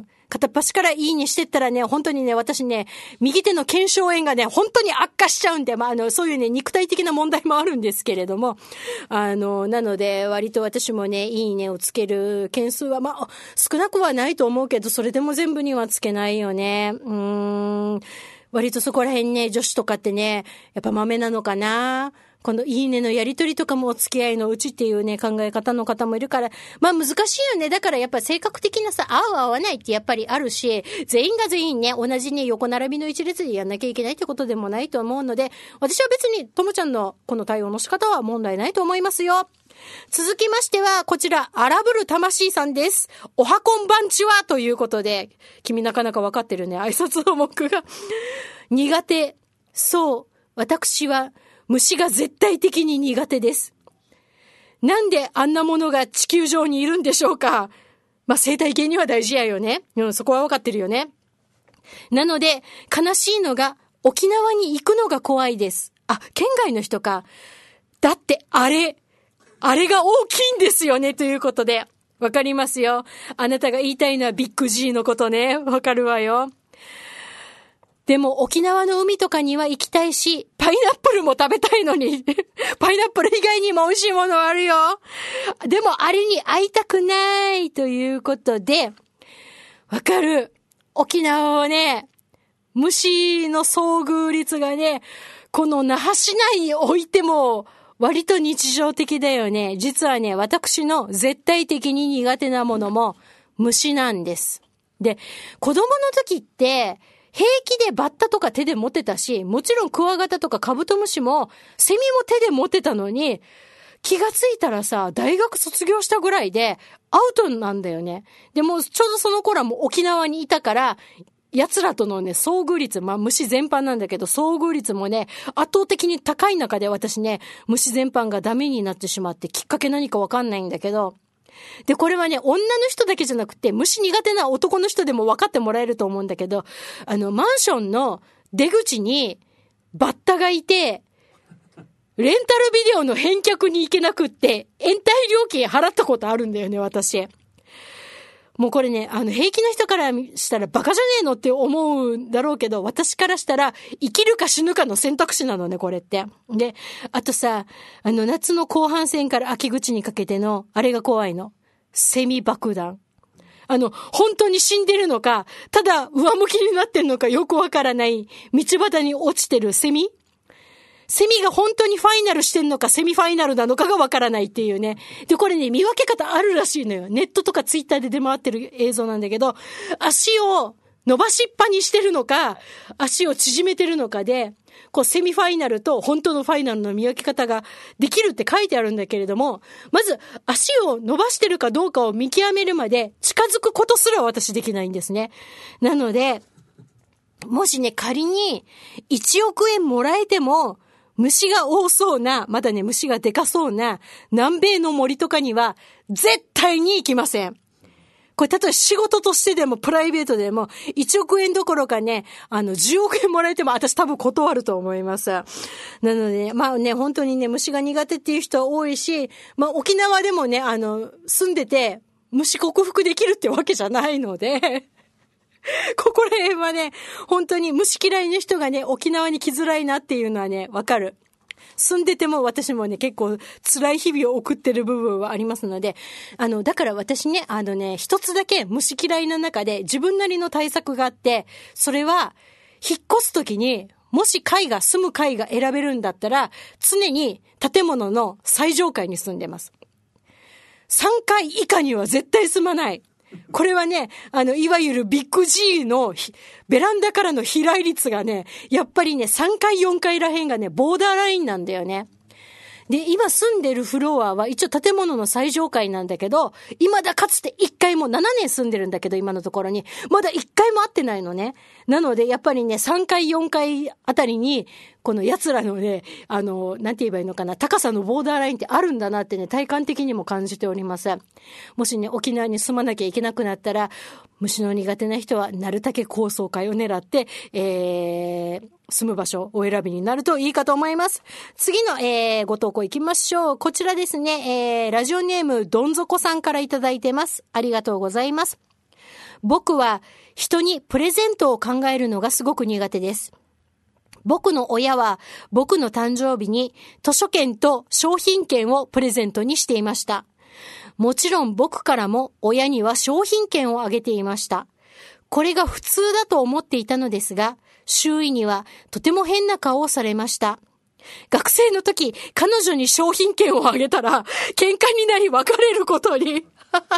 片っ端からいいにしてったらね、本当にね、私ね、右手の腱鞘炎がね、本当に悪化しちゃうんで、まあ、あの、そういうね、肉体的な問題もあるんですけれども、あの、なので、割と私もね、いいねをつける件数は、まあ、少なくはないと思うけど、それでも全部にはつけないよね。うーん。割とそこら辺ね、女子とかってね、やっぱ豆なのかな。このいいねのやりとりとかもお付き合いのうちっていうね、考え方の方もいるから、まあ難しいよね。だからやっぱ性格的なさ、合う合わないってやっぱりあるし、全員が全員ね、同じね、横並びの一列でやんなきゃいけないってことでもないと思うので、私は別にともちゃんのこの対応の仕方は問題ないと思いますよ。続きましては、こちら、荒ぶる魂さんです。おはこんばんちはということで、君なかなかわかってるね、挨拶の目が。苦手。そう、私は、虫が絶対的に苦手です。なんであんなものが地球上にいるんでしょうか。まあ、生態系には大事やよね。うん、そこはわかってるよね。なので、悲しいのが、沖縄に行くのが怖いです。あ、県外の人か。だって、あれ、あれが大きいんですよね、ということで。わかりますよ。あなたが言いたいのはビッグ G のことね。わかるわよ。でも沖縄の海とかには行きたいし、パイナップルも食べたいのに、パイナップル以外にも美味しいものあるよ。でもあれに会いたくないということで、わかる。 沖縄はね、虫の遭遇率がね、この那覇市内においても割と日常的だよね。実はね、私の絶対的に苦手なものも虫なんです。で、子供の時って平気でバッタとか手で持ってたし、もちろんクワガタとかカブトムシもセミも手で持ってたのに、気がついたらさ、大学卒業したぐらいでアウトなんだよね。でもちょうどその頃はもう沖縄にいたから、奴らとのね、遭遇率、まあ虫全般なんだけど、遭遇率もね、圧倒的に高い中で私ね、虫全般がダメになってしまって、きっかけ何かわかんないんだけど、で、これはね、女の人だけじゃなくて、虫苦手な男の人でも分かってもらえると思うんだけど、あの、マンションの出口にバッタがいて、レンタルビデオの返却に行けなくって、延滞料金払ったことあるんだよね、私。もうこれね、あの、平気な人からしたらバカじゃねえのって思うんだろうけど、私からしたら生きるか死ぬかの選択肢なのね、これって。で、あとさ、あの、夏の後半戦から秋口にかけての、あれが怖いの。セミ爆弾。あの、本当に死んでるのか、ただ上向きになってんのかよくわからない道端に落ちてるセミセミが本当にファイナルしてんのかセミファイナルなのかがわからないっていうね。で、これね、見分け方あるらしいのよ。ネットとかツイッターで出回ってる映像なんだけど、足を伸ばしっぱにしてるのか、足を縮めてるのかで、こうセミファイナルと本当のファイナルの見分け方ができるって書いてあるんだけれども、まず足を伸ばしてるかどうかを見極めるまで近づくことすら私できないんですね。なので、もしね、仮にいちおくえんもらえても、虫が多そうな、まだね、虫がでかそうな南米の森とかには絶対に行きません。これ、例えば仕事としてでもプライベートでもいちおくえんどころかね、あの、じゅうおくえんもらえても私多分断ると思います。なので、ね、まあね、本当にね、虫が苦手っていう人は多いし、まあ沖縄でもね、あの、住んでて虫克服できるってわけじゃないので、ここら辺はね、本当に虫嫌いの人がね、沖縄に来づらいなっていうのはね、わかる。住んでても私もね、結構辛い日々を送ってる部分はありますので、あの、だから私ね、あのね、一つだけ虫嫌いの中で自分なりの対策があって、それは、引っ越すときに、もし階が、住む階が選べるんだったら、常に建物の最上階に住んでます。さんかい以下には絶対住まない。これはね、あの、いわゆるビッグ G のベランダからの飛来率がね、やっぱりね、さんかいよんかいらへんがね、ボーダーラインなんだよね。で、今住んでるフロアは一応建物の最上階なんだけど、未だかつていっかいもななねん住んでるんだけど、今のところに。まだいっかいも会ってないのね。なので、やっぱりね、さんかいよんかいあたりに、この奴らのね、あの、なんて言えばいいのかな、高さのボーダーラインってあるんだなってね、体感的にも感じております。もしね、沖縄に住まなきゃいけなくなったら、虫の苦手な人はなるだけ高層階を狙って、えー、住む場所をお選びになるといいかと思います。次の、えー、ご投稿行きましょう。こちらですね、えー、ラジオネームどんぞこさんからいただいてます。ありがとうございます。僕は人にプレゼントを考えるのがすごく苦手です。僕の親は僕の誕生日に図書券と商品券をプレゼントにしていました。もちろん僕からも親には商品券をあげていました。これが普通だと思っていたのですが、周囲にはとても変な顔をされました。学生の時、彼女に商品券をあげたら、喧嘩になり別れることに。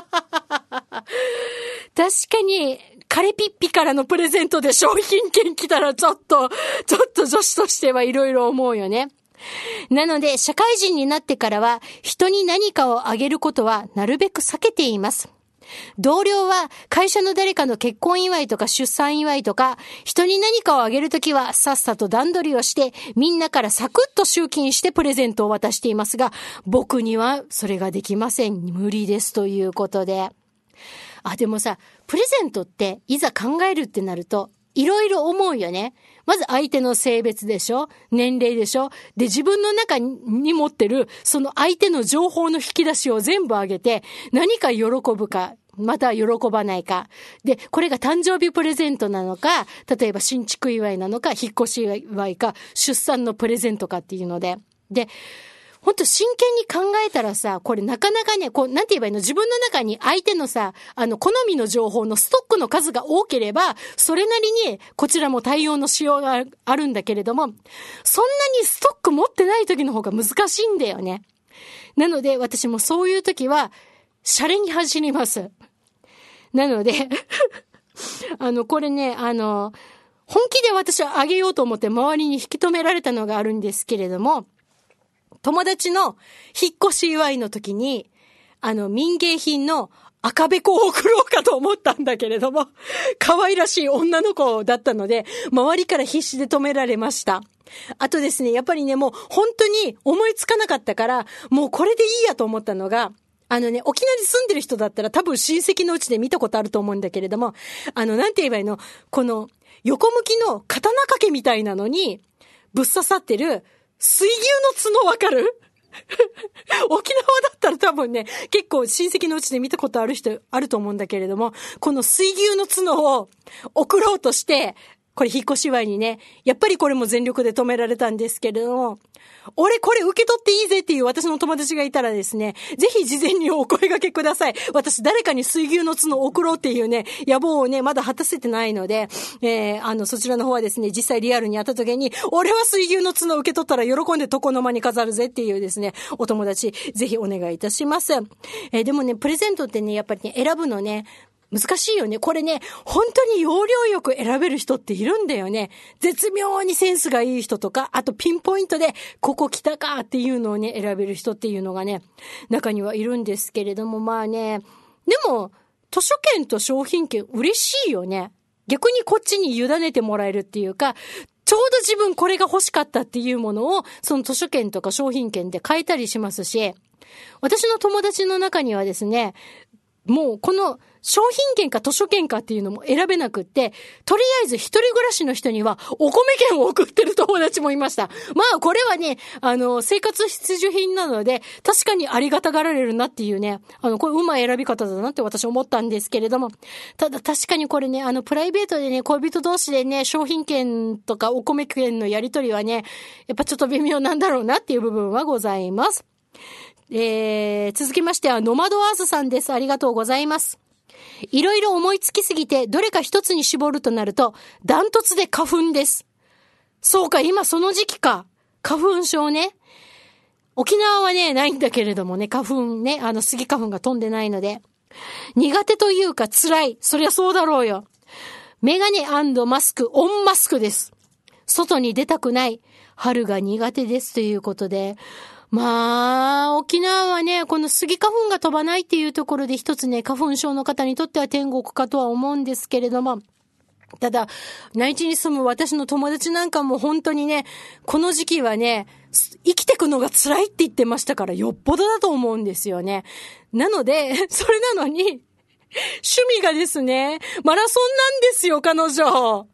確かに、カレピッピからのプレゼントで商品券来たらちょっと、ちょっと女子としてはいろいろ思うよね。なので、社会人になってからは、人に何かをあげることはなるべく避けています。同僚は会社の誰かの結婚祝いとか出産祝いとか、人に何かをあげるときはさっさと段取りをして、みんなからサクッと集金してプレゼントを渡していますが、僕にはそれができません。無理ですということで。あ、でもさ、プレゼントっていざ考えるってなると、いろいろ思うよね。まず相手の性別でしょ、年齢でしょ、で自分の中に持ってるその相手の情報の引き出しを全部上げて、何か喜ぶかまた喜ばないかで、これが誕生日プレゼントなのか、例えば新築祝いなのか、引っ越し祝いか、出産のプレゼントかっていうので、でほんと真剣に考えたらさ、これなかなかね、こう、なんて言えばいいの、自分の中に相手のさ、あの、好みの情報のストックの数が多ければ、それなりに、こちらも対応のしようがあるんだけれども、そんなにストック持ってない時の方が難しいんだよね。なので、私もそういう時は、シャレに走ります。なので、あの、これね、あの、本気で私はあげようと思って周りに引き止められたのがあるんですけれども、友達の引っ越し祝いの時に、あの民芸品の赤べこを送ろうかと思ったんだけれども、可愛らしい女の子だったので、周りから必死で止められました。あとですね、やっぱりね、もう本当に思いつかなかったから、もうこれでいいやと思ったのが、あのね、沖縄に住んでる人だったら多分親戚のうちで見たことあると思うんだけれども、あの、なんて言えばいいの、この横向きの刀掛けみたいなのにぶっ刺さってる水牛の角わかる？沖縄だったら多分ね、結構親戚のうちで見たことある人あると思うんだけれども、この水牛の角を送ろうとして、これ引っ越し祝いにね、やっぱりこれも全力で止められたんですけれども、俺これ受け取っていいぜっていう私の友達がいたらですね、ぜひ事前にお声掛けください。私誰かに水牛の角を送ろうっていうね、野望をね、まだ果たせてないので、えー、あの、そちらの方はですね、実際リアルに会った時に、俺は水牛の角を受け取ったら喜んで床の間に飾るぜっていうですね、お友達、ぜひお願いいたします。えー、でもね、プレゼントってね、やっぱりね、選ぶのね、難しいよね。これね、本当に要領よく選べる人っているんだよね。絶妙にセンスがいい人とか、あとピンポイントでここ来たかっていうのをね、選べる人っていうのがね、中にはいるんですけれども、まあね、でも、図書券と商品券嬉しいよね。逆にこっちに委ねてもらえるっていうか、ちょうど自分これが欲しかったっていうものを、その図書券とか商品券で買えたりしますし、私の友達の中にはですね、もうこの商品券か図書券かっていうのも選べなくって、とりあえず一人暮らしの人にはお米券を送ってる友達もいました。まあこれはね、あの、生活必需品なので、確かにありがたがられるなっていうね、あの、これうまい選び方だなって私思ったんですけれども、ただ確かにこれね、あの、プライベートでね、恋人同士でね、商品券とかお米券のやり取りはね、やっぱちょっと微妙なんだろうなっていう部分はございます。えー、続きましてはノマドアーズさんです。ありがとうございます。いろいろ思いつきすぎてどれか一つに絞るとなるとダントツで花粉です。そうか、今その時期か。花粉症ね。沖縄はねないんだけれどもね、花粉ね、あのスギ花粉が飛んでないので苦手というか辛い。そりゃそうだろうよ。メガネ&マスクオンマスクです。外に出たくない。春が苦手ですということで、まあ、沖縄はね、このスギ花粉が飛ばないっていうところで一つね、花粉症の方にとっては天国かとは思うんですけれども、ただ、内地に住む私の友達なんかも本当にね、この時期はね、生きてくのが辛いって言ってましたから、よっぽどだと思うんですよね。なので、それなのに、趣味がですね、マラソンなんですよ、彼女。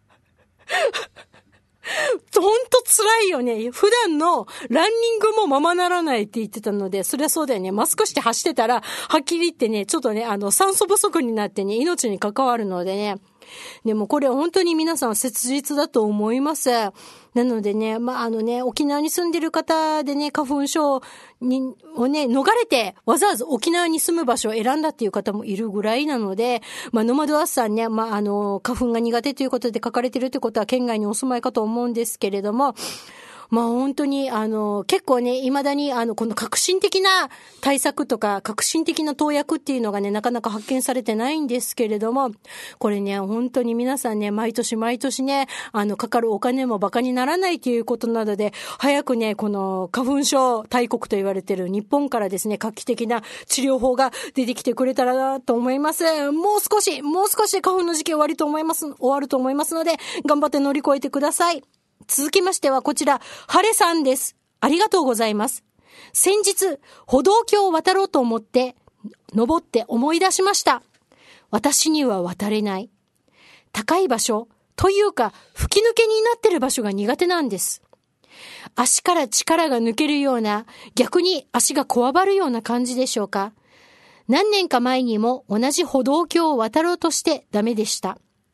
ほんと辛いよね。普段のランニングもままならないって言ってたので、そりゃそうだよね。マスクして走ってたら、はっきり言ってね、ちょっとね、あの、酸素不足になってね、命に関わるのでね。でもこれ本当に皆さん切実だと思います。なのでね、まあ、あのね、沖縄に住んでる方でね、花粉症に、をね、逃れて、わざわざ沖縄に住む場所を選んだっていう方もいるぐらいなので、まあ、ノマドアースさんね、まあ、あの、花粉が苦手ということで書かれてるってことは県外にお住まいかと思うんですけれども、まあ本当にあの結構ね、未だにあのこの革新的な対策とか革新的な投薬っていうのがね、なかなか発見されてないんですけれども、これね、本当に皆さんね、毎年毎年ね、あのかかるお金もバカにならないということなので、早くね、この花粉症大国と言われている日本からですね、画期的な治療法が出てきてくれたらなと思います。もう少し、もう少しで花粉の時期終わりと思います、終わると思いますので、頑張って乗り越えてください。続きましてはこちら、晴れさんです。ありがとうございます。先日、歩道橋を渡ろうと思って、登って思い出しました。私には渡れない。高い場所というか、吹き抜けになってる場所が苦手なんです。足から力が抜けるような、逆に足がこわばるような感じでしょうか。何年か前にも同じ歩道橋を渡ろうとしてダメでした。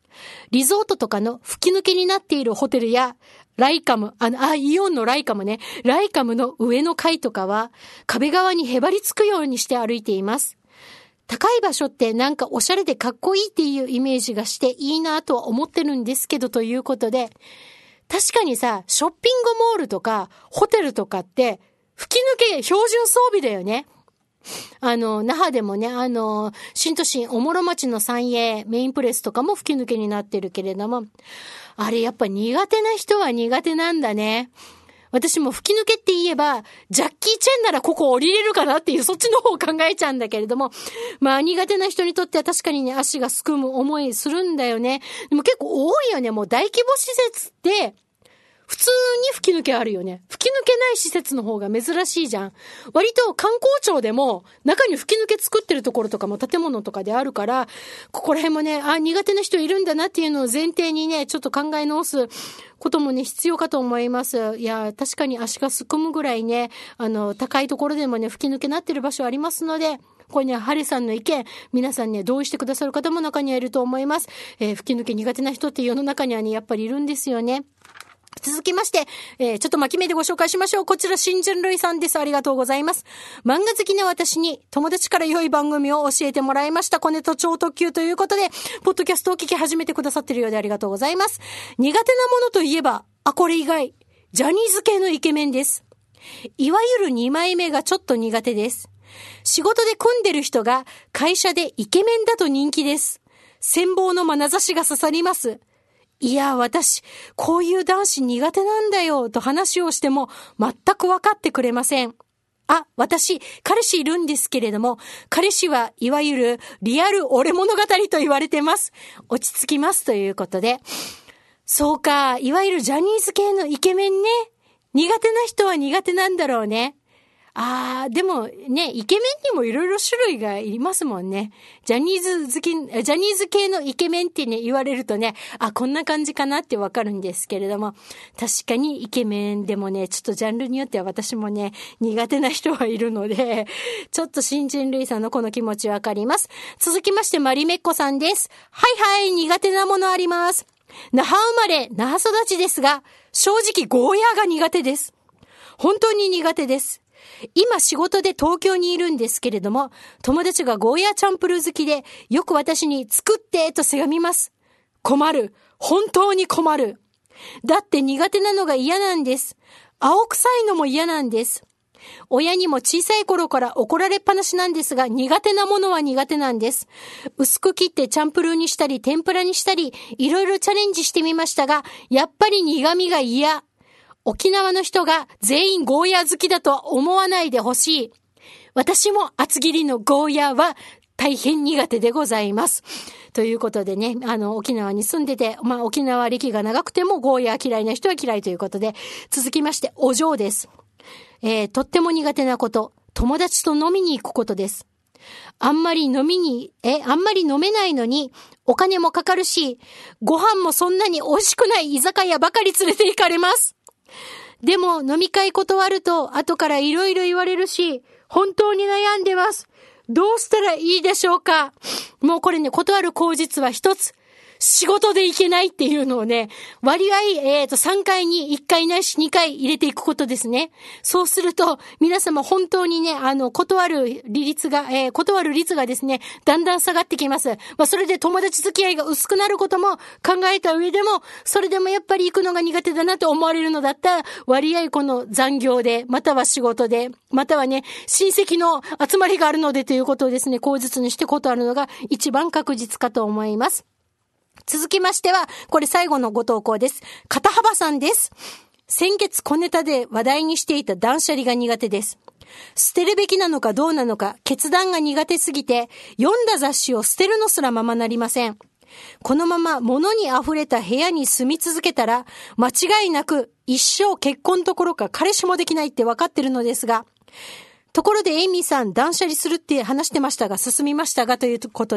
リゾートとかの吹き抜けになっているホテルや、ライカム、あの、あ、イオンのライカムね。ライカムの上の階とかは、壁側にへばりつくようにして歩いています。高い場所ってなんかおしゃれでかっこいいっていうイメージがしていいなとは思ってるんですけど、ということで、確かにさ、ショッピングモールとか、ホテルとかって、吹き抜け標準装備だよね。あの、那覇でもね、あの、新都心、おもろ町の三栄、メインプレスとかも吹き抜けになってるけれども、あれやっぱ苦手な人は苦手なんだね。私も吹き抜けって言えば、ジャッキー・チェンならここ降りれるかなっていう、そっちの方を考えちゃうんだけれども、まあ苦手な人にとっては確かにね、足がすくむ思いするんだよね。でも結構多いよね、もう大規模施設って、普通に吹き抜けあるよね。吹き抜けない施設の方が珍しいじゃん。割と観光庁でも中に吹き抜け作ってるところとかも建物とかであるから、ここら辺もね、あ、苦手な人いるんだなっていうのを前提にね、ちょっと考え直すこともね、必要かと思います。いや、確かに足がすくむぐらいね、あの、高いところでもね、吹き抜けなってる場所ありますので、これね、ハリさんの意見、皆さんね、同意してくださる方も中にはいると思います。えー、吹き抜け苦手な人って世の中にはね、やっぱりいるんですよね。続きまして、えー、ちょっと巻き目でご紹介しましょう。こちら、新人類さんです。ありがとうございます。漫画好きな私に友達から良い番組を教えてもらいました。コネと超特急ということで、ポッドキャストを聞き始めてくださっているようでありがとうございます。苦手なものといえば、あ、これ以外、ジャニーズ系のイケメンです。いわゆるにまいめがちょっと苦手です。仕事で組んでる人が会社でイケメンだと人気です。羨望の眼差しが刺さります。いや、私、こういう男子苦手なんだよ、と話をしても全く分かってくれません。あ、私、彼氏いるんですけれども、彼氏はいわゆるリアル俺物語と言われてます。落ち着きますということで。そうか、いわゆるジャニーズ系のイケメンね。苦手な人は苦手なんだろうね。あー、でもね、イケメンにもいろいろ種類がいますもんね。ジャニーズ好き、ジャニーズ系のイケメンってね、言われるとね、あ、こんな感じかなってわかるんですけれども、確かにイケメンでもね、ちょっとジャンルによっては私もね、苦手な人はいるので、ちょっと新人類さんのこの気持ちわかります。続きまして、マリメッコさんです。はいはい、苦手なものあります。那覇生まれ、那覇育ちですが、正直ゴーヤーが苦手です。本当に苦手です。今仕事で東京にいるんですけれども、友達がゴーヤーチャンプルー好きで、よく私に作ってとせがみます。困る。本当に困る。だって苦手なのが嫌なんです。青臭いのも嫌なんです。親にも小さい頃から怒られっぱなしなんですが、苦手なものは苦手なんです。薄く切ってチャンプルーにしたり、天ぷらにしたり、いろいろチャレンジしてみましたが、やっぱり苦味が嫌。沖縄の人が全員ゴーヤー好きだとは思わないでほしい。私も厚切りのゴーヤーは大変苦手でございます。ということでね、あの、沖縄に住んでて、まあ沖縄歴が長くてもゴーヤー嫌いな人は嫌いということで、続きまして、お嬢です。えー、とっても苦手なこと、友達と飲みに行くことです。あんまり飲みに、え、あんまり飲めないのに、お金もかかるし、ご飯もそんなに美味しくない居酒屋ばかり連れて行かれます。でも飲み会断ると後からいろいろ言われるし、本当に悩んでます。どうしたらいいでしょうか。もうこれね、断る口実は一つ。仕事で行けないっていうのをね、割合、えっと、さんかいにいっかいないしにかい入れていくことですね。そうすると、皆様本当にね、あの、断る利率が、えー、断る率がですね、だんだん下がってきます。まあ、それで友達付き合いが薄くなることも考えた上でも、それでもやっぱり行くのが苦手だなと思われるのだったら、割合この残業で、または仕事で、またはね、親戚の集まりがあるのでということをですね、口実にして断るのが一番確実かと思います。続きましては、これ最後のご投稿です。片幅さんです。先月小ネタで話題にしていた断捨離が苦手です。捨てるべきなのかどうなのか、決断が苦手すぎて、読んだ雑誌を捨てるのすらままなりません。このまま物に溢れた部屋に住み続けたら、間違いなく一生結婚どころか彼氏もできないって分かってるのですが、ところでエイミーさん断捨離するって話してましたが進みましたがということで、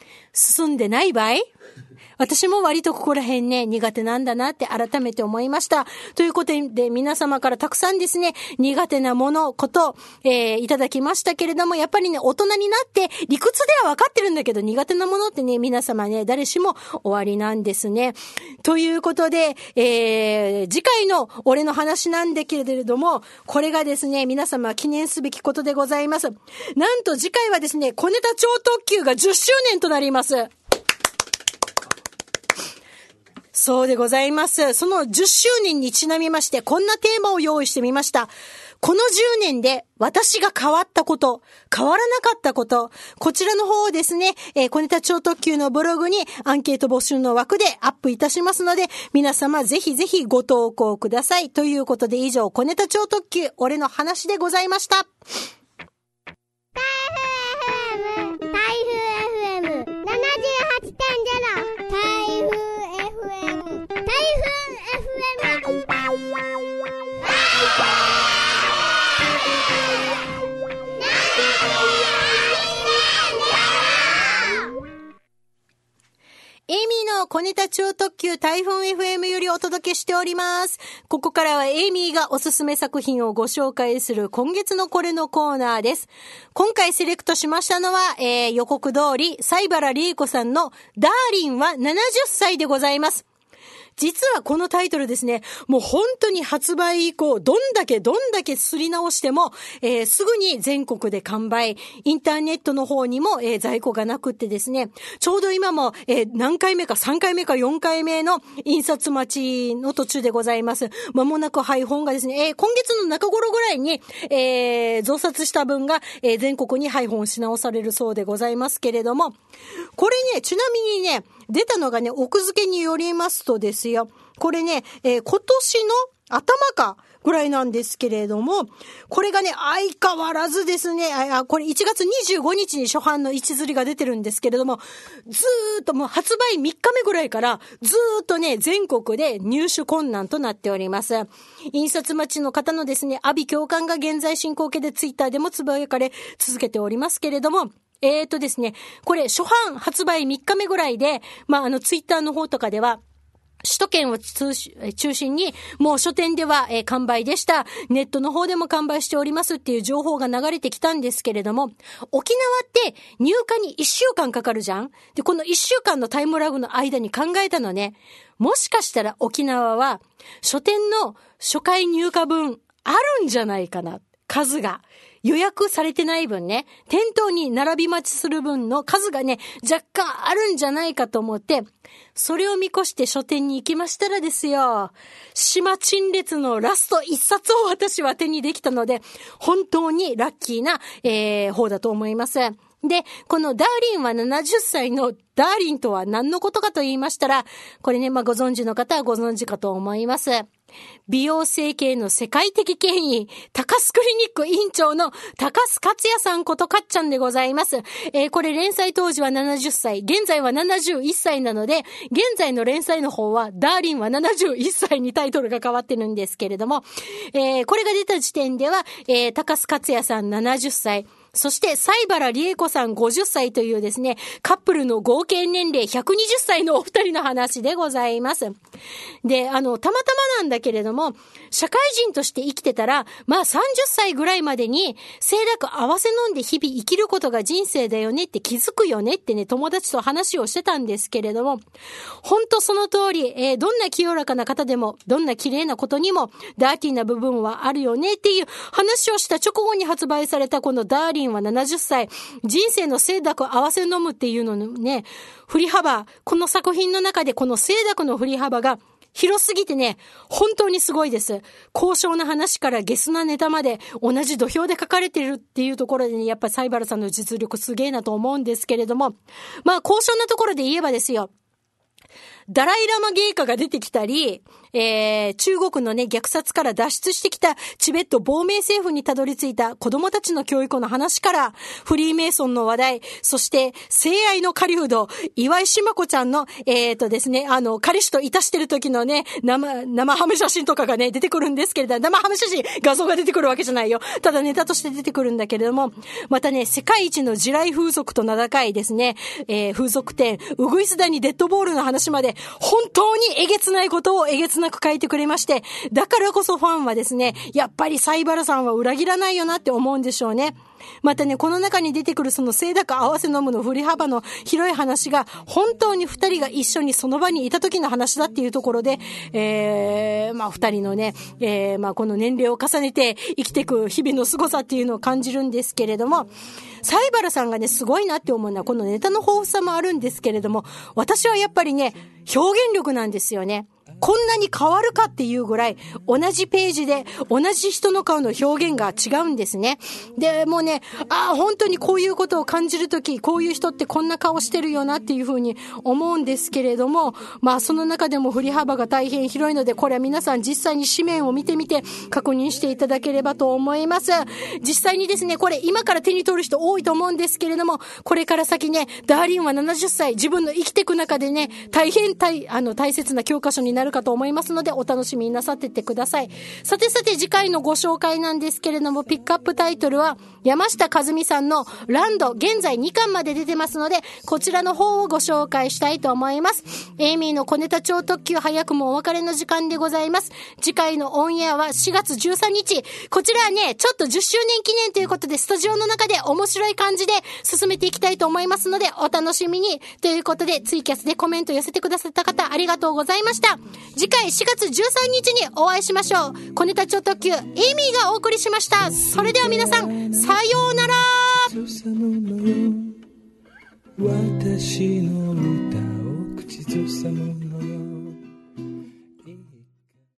進んでない場合、私も割とここら辺ね、苦手なんだなって改めて思いました。ということで、皆様からたくさんですね、苦手なもの、こと、えー、いただきましたけれども、やっぱりね、大人になって理屈では分かってるんだけど、苦手なものってね、皆様ね、誰しも終わりなんですね。ということで、えー、次回の俺の話なんだけれども、これがですね、皆様記念すべきことでございます。なんと次回はですね、小ネタ超特急がじゅっしゅうねんとなります。そうでございます。そのじゅっしゅうねんにちなみまして、こんなテーマを用意してみました。このじゅうねんで私が変わったこと、変わらなかったこと、こちらの方をですね、えー、小ネタ超特急のブログにアンケート募集の枠でアップいたしますので、皆様ぜひぜひご投稿ください。ということで以上、小ネタ超特急、俺の話でございました。 台風 エフエム、ななじゅうはちてんゼロ 台風 エフエム 台風 エフエムエイミーの小ネタ超特急台風 エフエム よりお届けしております。ここからはエイミーがおすすめ作品をご紹介する今月のこれのコーナーです。今回セレクトしましたのは、えー、予告通り、西原理恵子さんのダーリンはななじゅっさいでございます。実はこのタイトルですね、もう本当に発売以降、どんだけどんだけすり直しても、えー、すぐに全国で完売、インターネットの方にも、えー、在庫がなくってですね、ちょうど今も、えー、何回目かさんかいめかよんかいめの印刷待ちの途中でございます。まもなく配本がですね、えー、今月の中頃ぐらいに、えー、増刷した分が、えー、全国に配本し直されるそうでございますけれども、これね、ちなみにね、出たのがね、奥付けによりますとですよ。これね、えー、今年の頭かぐらいなんですけれども、これがね、相変わらずですね、あ、これいちがつにじゅうごにちに初版の一刷りが出てるんですけれども、ずーっともう発売みっかめぐらいからずーっとね、全国で入手困難となっております。印刷待ちの方のですね、阿鼻教官が現在進行形でツイッターでもつぶやかれ続けておりますけれども、えーとですね、これ初版発売みっかめぐらいで、まあ、あのツイッターの方とかでは、首都圏を中心に、もう書店では、えー、完売でした。ネットの方でも完売しておりますっていう情報が流れてきたんですけれども、沖縄って入荷にいっしゅうかんかかるじゃん？で、このいっしゅうかんのタイムラグの間に考えたのね、もしかしたら沖縄は書店の初回入荷分あるんじゃないかな、数が。予約されてない分ね、店頭に並び待ちする分の数がね、若干あるんじゃないかと思って、それを見越して書店に行きましたらですよ、島陳列のラスト一冊を私は手にできたので、本当にラッキーな、えー、方だと思います。で、このダーリンはななじゅっさいのダーリンとは何のことかと言いましたら、これね、まあ、ご存知の方はご存知かと思います。美容整形の世界的権威、高須クリニック院長の高須克也さんことかっちゃんでございます。えー、これ連載当時はななじゅっさい、現在はななじゅういっさいなので、現在の連載の方はダーリンはななじゅういっさいにタイトルが変わってるんですけれども、えー、これが出た時点では、えー、高須克也さんななじゅっさい、そして西原理恵子さんごじゅっさいというですね、カップルの合計年齢ひゃくにじゅっさいのお二人の話でございます。で、あの、たまたまなんだけれども、社会人として生きてたら、まあさんじゅっさいぐらいまでに、清濁合わせ飲んで日々生きることが人生だよねって気づくよねってね、友達と話をしてたんですけれども、ほんとその通り、えー、どんな清らかな方でも、どんな綺麗なことにも、ダーティーな部分はあるよねっていう話をした直後に発売されたこのダーリンはななじゅっさい、人生の清濁合わせ飲むっていうののね、振り幅、この作品の中でこの清濁の振り幅が広すぎてね、本当にすごいです。高尚な話からゲスなネタまで同じ土俵で書かれてるっていうところでね、やっぱり西原さんの実力すげえなと思うんですけれども、まあ高尚なところで言えばですよ、ダライラマ芸家が出てきたり、 えー、中国のね、虐殺から脱出してきたチベット亡命政府にたどり着いた子供たちの教育の話から、フリーメイソンの話題、そして性愛の狩人、岩井島子ちゃんの、えーとですね、あの、彼氏といたしてる時のね、生、生ハメ写真とかがね、出てくるんですけれど、生ハメ写真、画像が出てくるわけじゃないよ。ただネタとして出てくるんだけれども、またね、世界一の地雷風俗と名高いですね、えー、風俗店、ウグイス谷デッドボールの話まで、本当にえげつないことをえげつなく書いてくれまして、だからこそファンはですね、やっぱりサイバルさんは裏切らないよなって思うんでしょうね。またね、この中に出てくるその清高合わせ飲むの振り幅の広い話が、本当に二人が一緒にその場にいた時の話だっていうところで、えー、まあ二人のね、えー、まあこの年齢を重ねて生きていく日々の凄さっていうのを感じるんですけれども、サイバルさんがね、すごいなって思うのは、このネタの豊富さもあるんですけれども、私はやっぱりね、表現力なんですよね。こんなに変わるかっていうぐらい、同じページで同じ人の顔の表現が違うんですね。で、もうね、ああ、本当にこういうことを感じるとき、こういう人ってこんな顔してるよなっていうふうに思うんですけれども、まあその中でも振り幅が大変広いので、これは皆さん実際に紙面を見てみて確認していただければと思います。実際にですね、これ今から手に取る人多いと思うんですけれども、これから先ね、ダーリンはななじゅっさい、自分の生きていく中でね、大変大、あの大切な教科書になるかと思いますので、お楽しみになさってってください。さてさて、次回のご紹介なんですけれども、ピックアップタイトルは山下和美さんのランド、現在にかんまで出てますので、こちらの方をご紹介したいと思います。エイミーの小ネタ超特急、早くもお別れの時間でございます。次回のオンエアはしがつじゅうさんにち、こちらはね、ちょっとじゅっしゅうねん記念ということで、スタジオの中で面白い感じで進めていきたいと思いますので、お楽しみに。ということで、ツイキャスでコメント寄せてくださった方、ありがとうございました。次回しがつじゅうさんにちにお会いしましょう。小ネタ超特急、エイミーがお送りしました。それでは皆さん、さようなら。 私の歌を口ずさむ